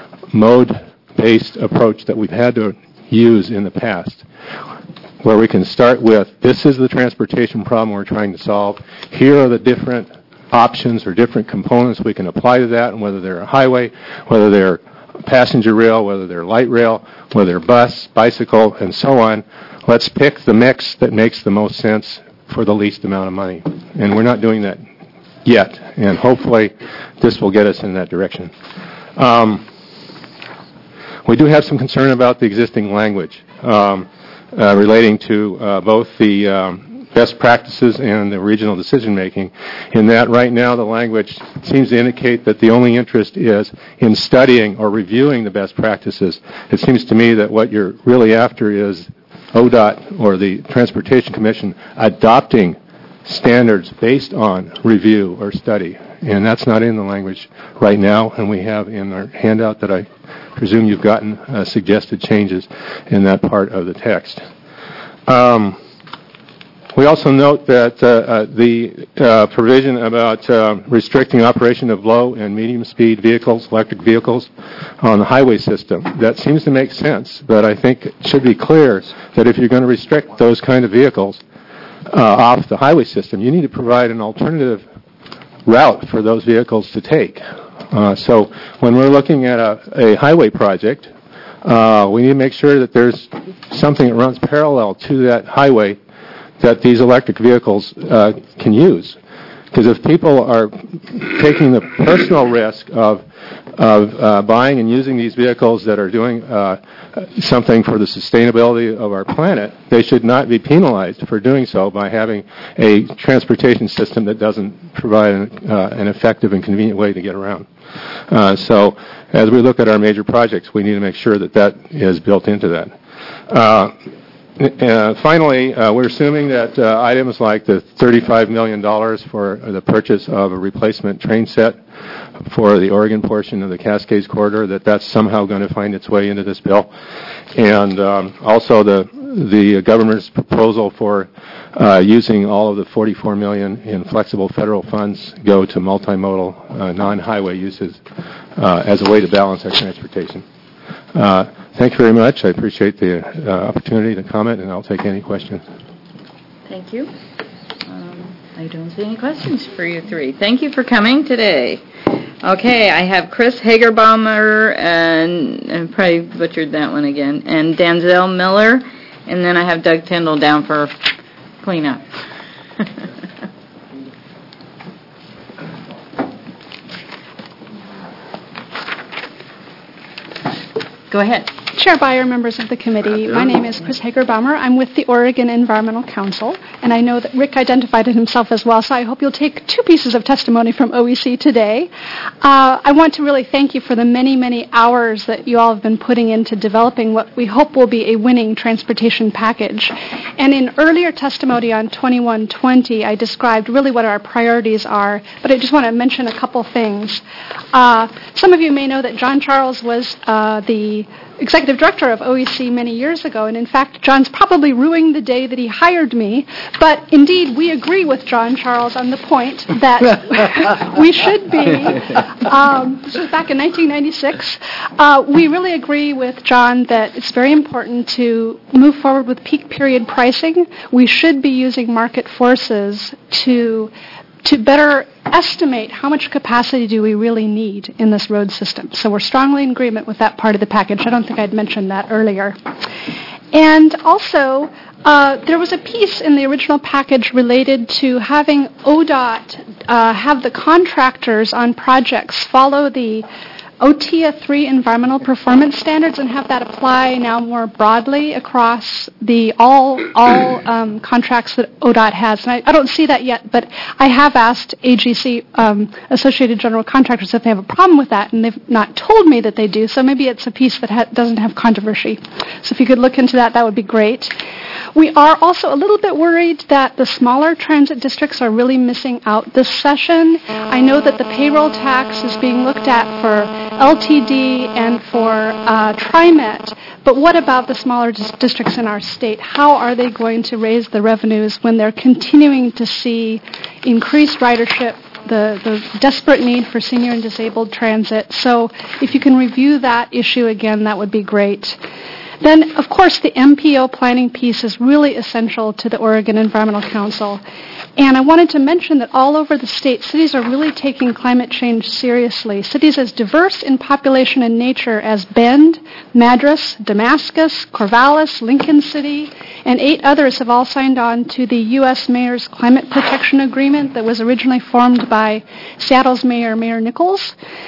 Speaker 19: mode-based approach that we've had to use in the past, where we can start with, this is the transportation problem we're trying to solve. Here are the different options or different components we can apply to that, and whether they're a highway, whether they're passenger rail, whether they're light rail, whether they're bus, bicycle, and so on. Let's pick the mix that makes the most sense for the least amount of money. And we're not doing that yet. And hopefully this will get us in that direction. Um, we do have some concern about the existing language. Um, uh, relating to uh, both the um, best practices and the regional decision-making, in that right now the language seems to indicate that the only interest is in studying or reviewing the best practices. It seems to me that what you're really after is O D O T, or the Transportation Commission, adopting standards based on review or study. And that's not in the language right now, and we have in our handout that I presume you've gotten uh, suggested changes in that part of the text. Um, we also note that uh, uh, the uh, provision about uh, restricting operation of low and medium speed vehicles, electric vehicles, on the highway system, that seems to make sense, but I think it should be clear that if you're going to restrict those kind of vehicles uh, off the highway system, you need to provide an alternative route for those vehicles to take. Uh, so when we're looking at a, a highway project, uh, we need to make sure that there's something that runs parallel to that highway that these electric vehicles uh, can use. Because if people are taking the personal risk of of uh, buying and using these vehicles that are doing uh, something for the sustainability of our planet, they should not be penalized for doing so by having a transportation system that doesn't provide an, uh, an effective and convenient way to get around. Uh, so as we look at our major projects, we need to make sure that that is built into that. Uh, Uh, finally, uh, we're assuming that uh, items like the thirty-five million dollars for the purchase of a replacement train set for the Oregon portion of the Cascades Corridor, that that's somehow going to find its way into this bill. And um, also the the government's proposal for uh, using all of the forty-four million dollars in flexible federal funds go to multimodal uh, non-highway uses uh, as a way to balance our transportation. Uh, Thank you very much. I appreciate the uh, opportunity to comment, and I'll take any questions.
Speaker 1: Thank you. Um, I don't see any questions for you three. Thank you for coming today. Okay, I have Chris Hagerbaumer, and I probably butchered that one again, and Danzel Miller, and then I have Doug Tyndall down for cleanup. Go ahead.
Speaker 20: Chair Byer, members of the committee, my name is Chris Hagerbaumer. I'm with the Oregon Environmental Council, and I know that Rick identified it himself as well, so I hope you'll take two pieces of testimony from O E C today. Uh, I want to really thank you for the many, many hours that you all have been putting into developing what we hope will be a winning transportation package. And in earlier testimony on twenty-one twenty, I described really what our priorities are, but I just want to mention a couple things. Uh, some of you may know that John Charles was uh, the executive director of O E C many years ago, and in fact, John's probably ruining the day that he hired me, but indeed, we agree with John Charles on the point that we should be, um, this was back in nineteen ninety-six, uh, we really agree with John that it's very important to move forward with peak period pricing. We should be using market forces to to better estimate how much capacity do we really need in this road system. So we're strongly in agreement with that part of the package. I don't think I'd mentioned that earlier. And also, uh, there was a piece in the original package related to having O D O T uh, have the contractors on projects follow the O T I A three environmental performance standards and have that apply now more broadly across the all all um, contracts that O D O T has. And I, I don't see that yet, but I have asked A G C, um, Associated General Contractors, if they have a problem with that, and they've not told me that they do, so maybe it's a piece that ha- doesn't have controversy. So if you could look into that, that would be great. We are also a little bit worried that the smaller transit districts are really missing out this session. I know that the payroll tax is being looked at for L T D and for uh, TriMet, but what about the smaller dis- districts in our state? How are they going to raise the revenues when they're continuing to see increased ridership, the, the desperate need for senior and disabled transit? So if you can review that issue again, that would be great. Then, of course, the M P O planning piece is really essential to the Oregon Environmental Council. And I wanted to mention that all over the state, cities are really taking climate change seriously. Cities as diverse in population and nature as Bend, Madras, Damascus, Corvallis, Lincoln City, and eight others have all signed on to the U S Mayor's Climate Protection Agreement that was originally formed by Seattle's Mayor, Mayor Nichols.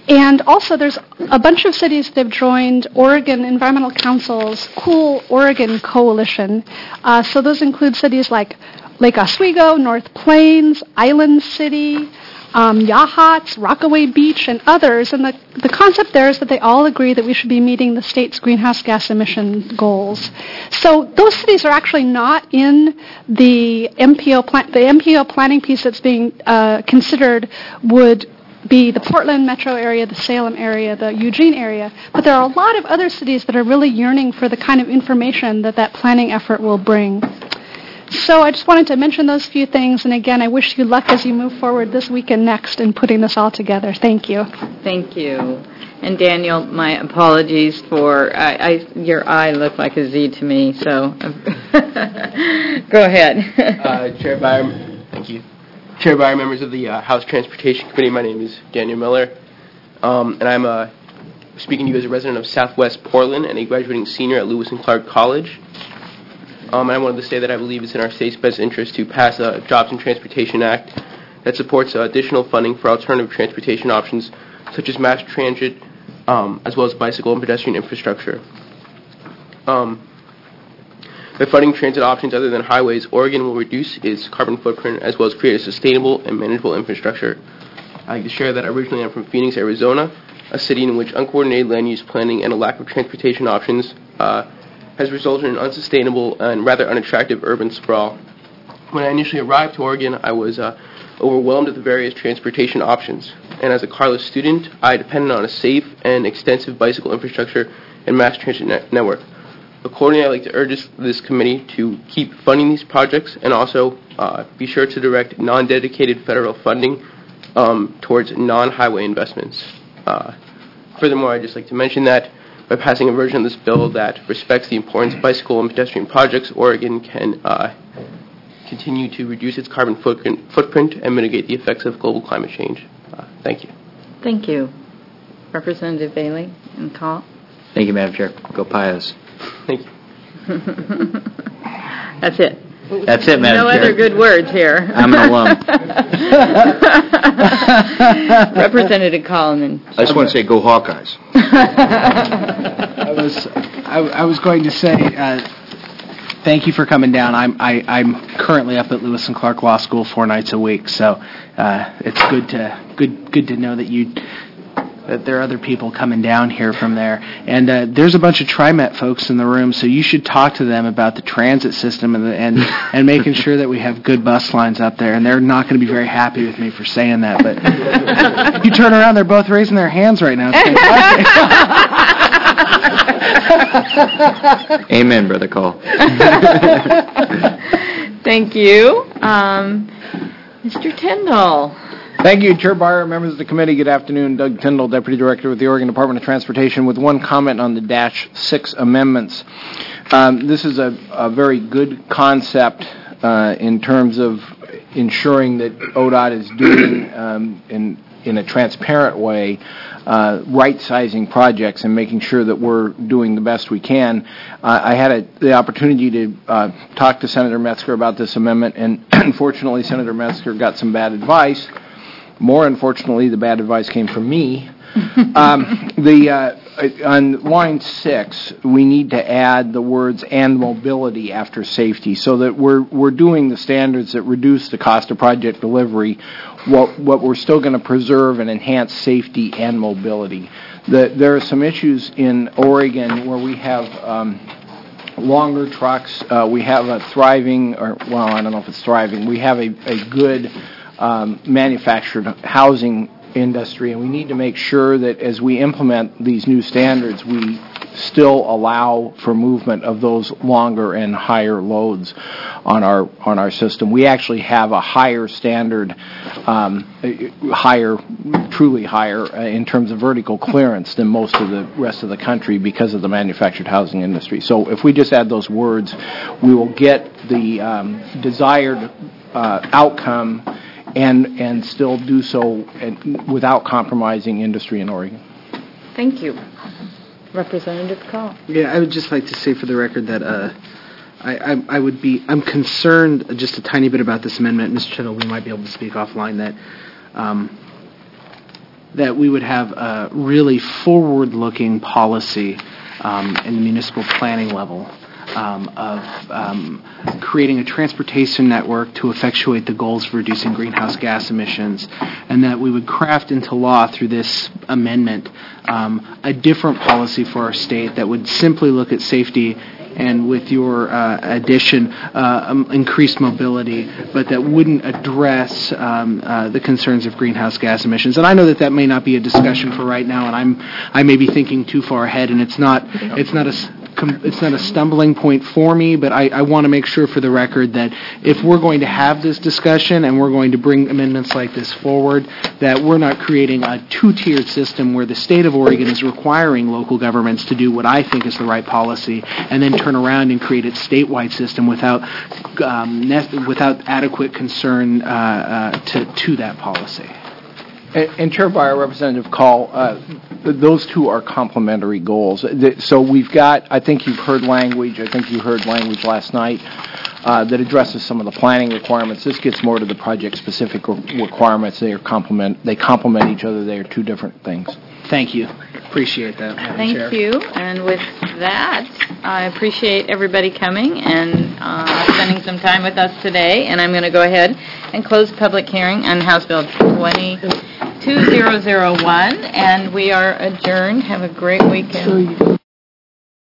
Speaker 20: And also, there's a bunch of cities that have joined Oregon Environmental Council's Cool Oregon Coalition. Uh, so those include cities like Lake Oswego, North Plains, Island City, um, Yachats, Rockaway Beach, and others. And the, the concept there is that they all agree that we should be meeting the state's greenhouse gas emission goals. So those cities are actually not in the M P O plan. The M P O planning piece that's being uh, considered would be the Portland metro area, the Salem area, the Eugene area. But there are a lot of other cities that are really yearning for the kind of information that that planning effort will bring. So I just wanted to mention those few things, and again, I wish you luck as you move forward this week and next in putting this all together. Thank you.
Speaker 1: Thank you. And Daniel, my apologies for, I, I, your eye looked like a Z to me, so go ahead.
Speaker 21: uh, Chair Byer, thank you. Chair Byer, members of the uh, House Transportation Committee, my name is Daniel Miller, um, and I'm uh, speaking to you as a resident of Southwest Portland and a graduating senior at Lewis and Clark College. Um, and I wanted to say that I believe it's in our state's best interest to pass a Jobs and Transportation Act that supports uh, additional funding for alternative transportation options such as mass transit, um, as well as bicycle and pedestrian infrastructure. Um, by funding transit options other than highways, Oregon will reduce its carbon footprint as well as create a sustainable and manageable infrastructure. I'd like to share that originally I'm from Phoenix, Arizona, a city in which uncoordinated land use planning and a lack of transportation options uh, has resulted in unsustainable and rather unattractive urban sprawl. When I initially arrived to Oregon, I was uh, overwhelmed at the various transportation options. And as a carless student, I depended on a safe and extensive bicycle infrastructure and mass transit net- network. Accordingly, I'd like to urge this, this committee to keep funding these projects and also uh, be sure to direct non-dedicated federal funding um, towards non-highway investments. Uh, furthermore, I'd just like to mention that by passing a version of this bill that respects the importance of bicycle and pedestrian projects, Oregon can uh, continue to reduce its carbon footprint, footprint and mitigate the effects of global climate change. Uh, thank you.
Speaker 1: Thank you. Representative Bailey and Call.
Speaker 13: Thank you, Madam Chair. Go Pios.
Speaker 21: Thank you.
Speaker 1: That's it.
Speaker 13: That's it, Madam
Speaker 1: No
Speaker 13: Chair.
Speaker 1: other good words here.
Speaker 13: I'm an alum.
Speaker 1: Representative Collin.
Speaker 7: I just want to say, go Hawkeyes.
Speaker 3: I was I, I was going to say uh, thank you for coming down. I'm I, I'm currently up at Lewis and Clark Law School four nights a week, so uh, it's good to good good to know that you that there are other people coming down here from there. And uh, there's a bunch of TriMet folks in the room, so you should talk to them about the transit system and the, and, and making sure that we have good bus lines up there. And they're not going to be very happy with me for saying that, but if you turn around, they're both raising their hands right now. It's fantastic.
Speaker 13: Amen, Brother Cole.
Speaker 1: Thank you. Um, Mister Tyndall.
Speaker 22: Thank you, Chair Byer, members of the committee. Good afternoon. Doug Tyndall, Deputy Director with the Oregon Department of Transportation, with one comment on the Dash six amendments. Um, this is a, a very good concept uh, in terms of ensuring that O D O T is doing um, in in a transparent way, uh, right-sizing projects and making sure that we're doing the best we can. Uh, I had a, the opportunity to uh, talk to Senator Metzger about this amendment, and unfortunately, Senator Metzger got some bad advice. More unfortunately, the bad advice came from me. um, the uh, on line six, we need to add the words "and mobility" after safety, so that we're we're doing the standards that reduce the cost of project delivery. What what we're still going to preserve and enhance safety and mobility. The, there are some issues in Oregon where we have um, longer trucks. Uh, we have a thriving, or well, I don't know if it's thriving. We have a a good Um, manufactured housing industry, and we need to make sure that as we implement these new standards, we still allow for movement of those longer and higher loads on our on our system. We actually have a higher standard, um, higher, truly higher uh, in terms of vertical clearance than most of the rest of the country because of the manufactured housing industry. So if we just add those words, we will get the um, desired uh, outcome and and still do so without compromising industry in Oregon.
Speaker 1: Thank you. Representative Call.
Speaker 3: Yeah, I would just like to say for the record that uh, I, I, I would be, I'm concerned just a tiny bit about this amendment. Mister Tyndall, we might be able to speak offline that um, that we would have a really forward-looking policy um, in the municipal planning level um, of um, creating a transportation network to effectuate the goals of reducing greenhouse gas emissions, and that we would craft into law through this amendment um, a different policy for our state that would simply look at safety and, with your uh, addition, uh, um, increased mobility, but that wouldn't address um, uh, the concerns of greenhouse gas emissions. And I know that that may not be a discussion for right now, and I'm I may be thinking too far ahead, and it's not it's not a it's not a stumbling point for me, but I, I want to make sure for the record that if we're going to have this discussion and we're going to bring amendments like this forward, that we're not creating a two-tiered system where the state of Oregon is requiring local governments to do what I think is the right policy and then turn around and create a statewide system without um, ne- without adequate concern uh, uh, to, to that policy.
Speaker 22: And, and Chair Byer, Representative Call, uh, th- those two are complementary goals. Th- So we've got, I think you've heard language, I think you heard language last night uh, that addresses some of the planning requirements. This gets more to the project-specific re- requirements. They are complement, they complement each other. They are two different things.
Speaker 3: Thank you. Appreciate that, Madam
Speaker 1: Thank
Speaker 3: Chair.
Speaker 1: you. And with that, I appreciate everybody coming and uh, spending some time with us today. And I'm going to go ahead and close the public hearing on House Bill twenty-two thousand one, and we are adjourned. Have a great weekend.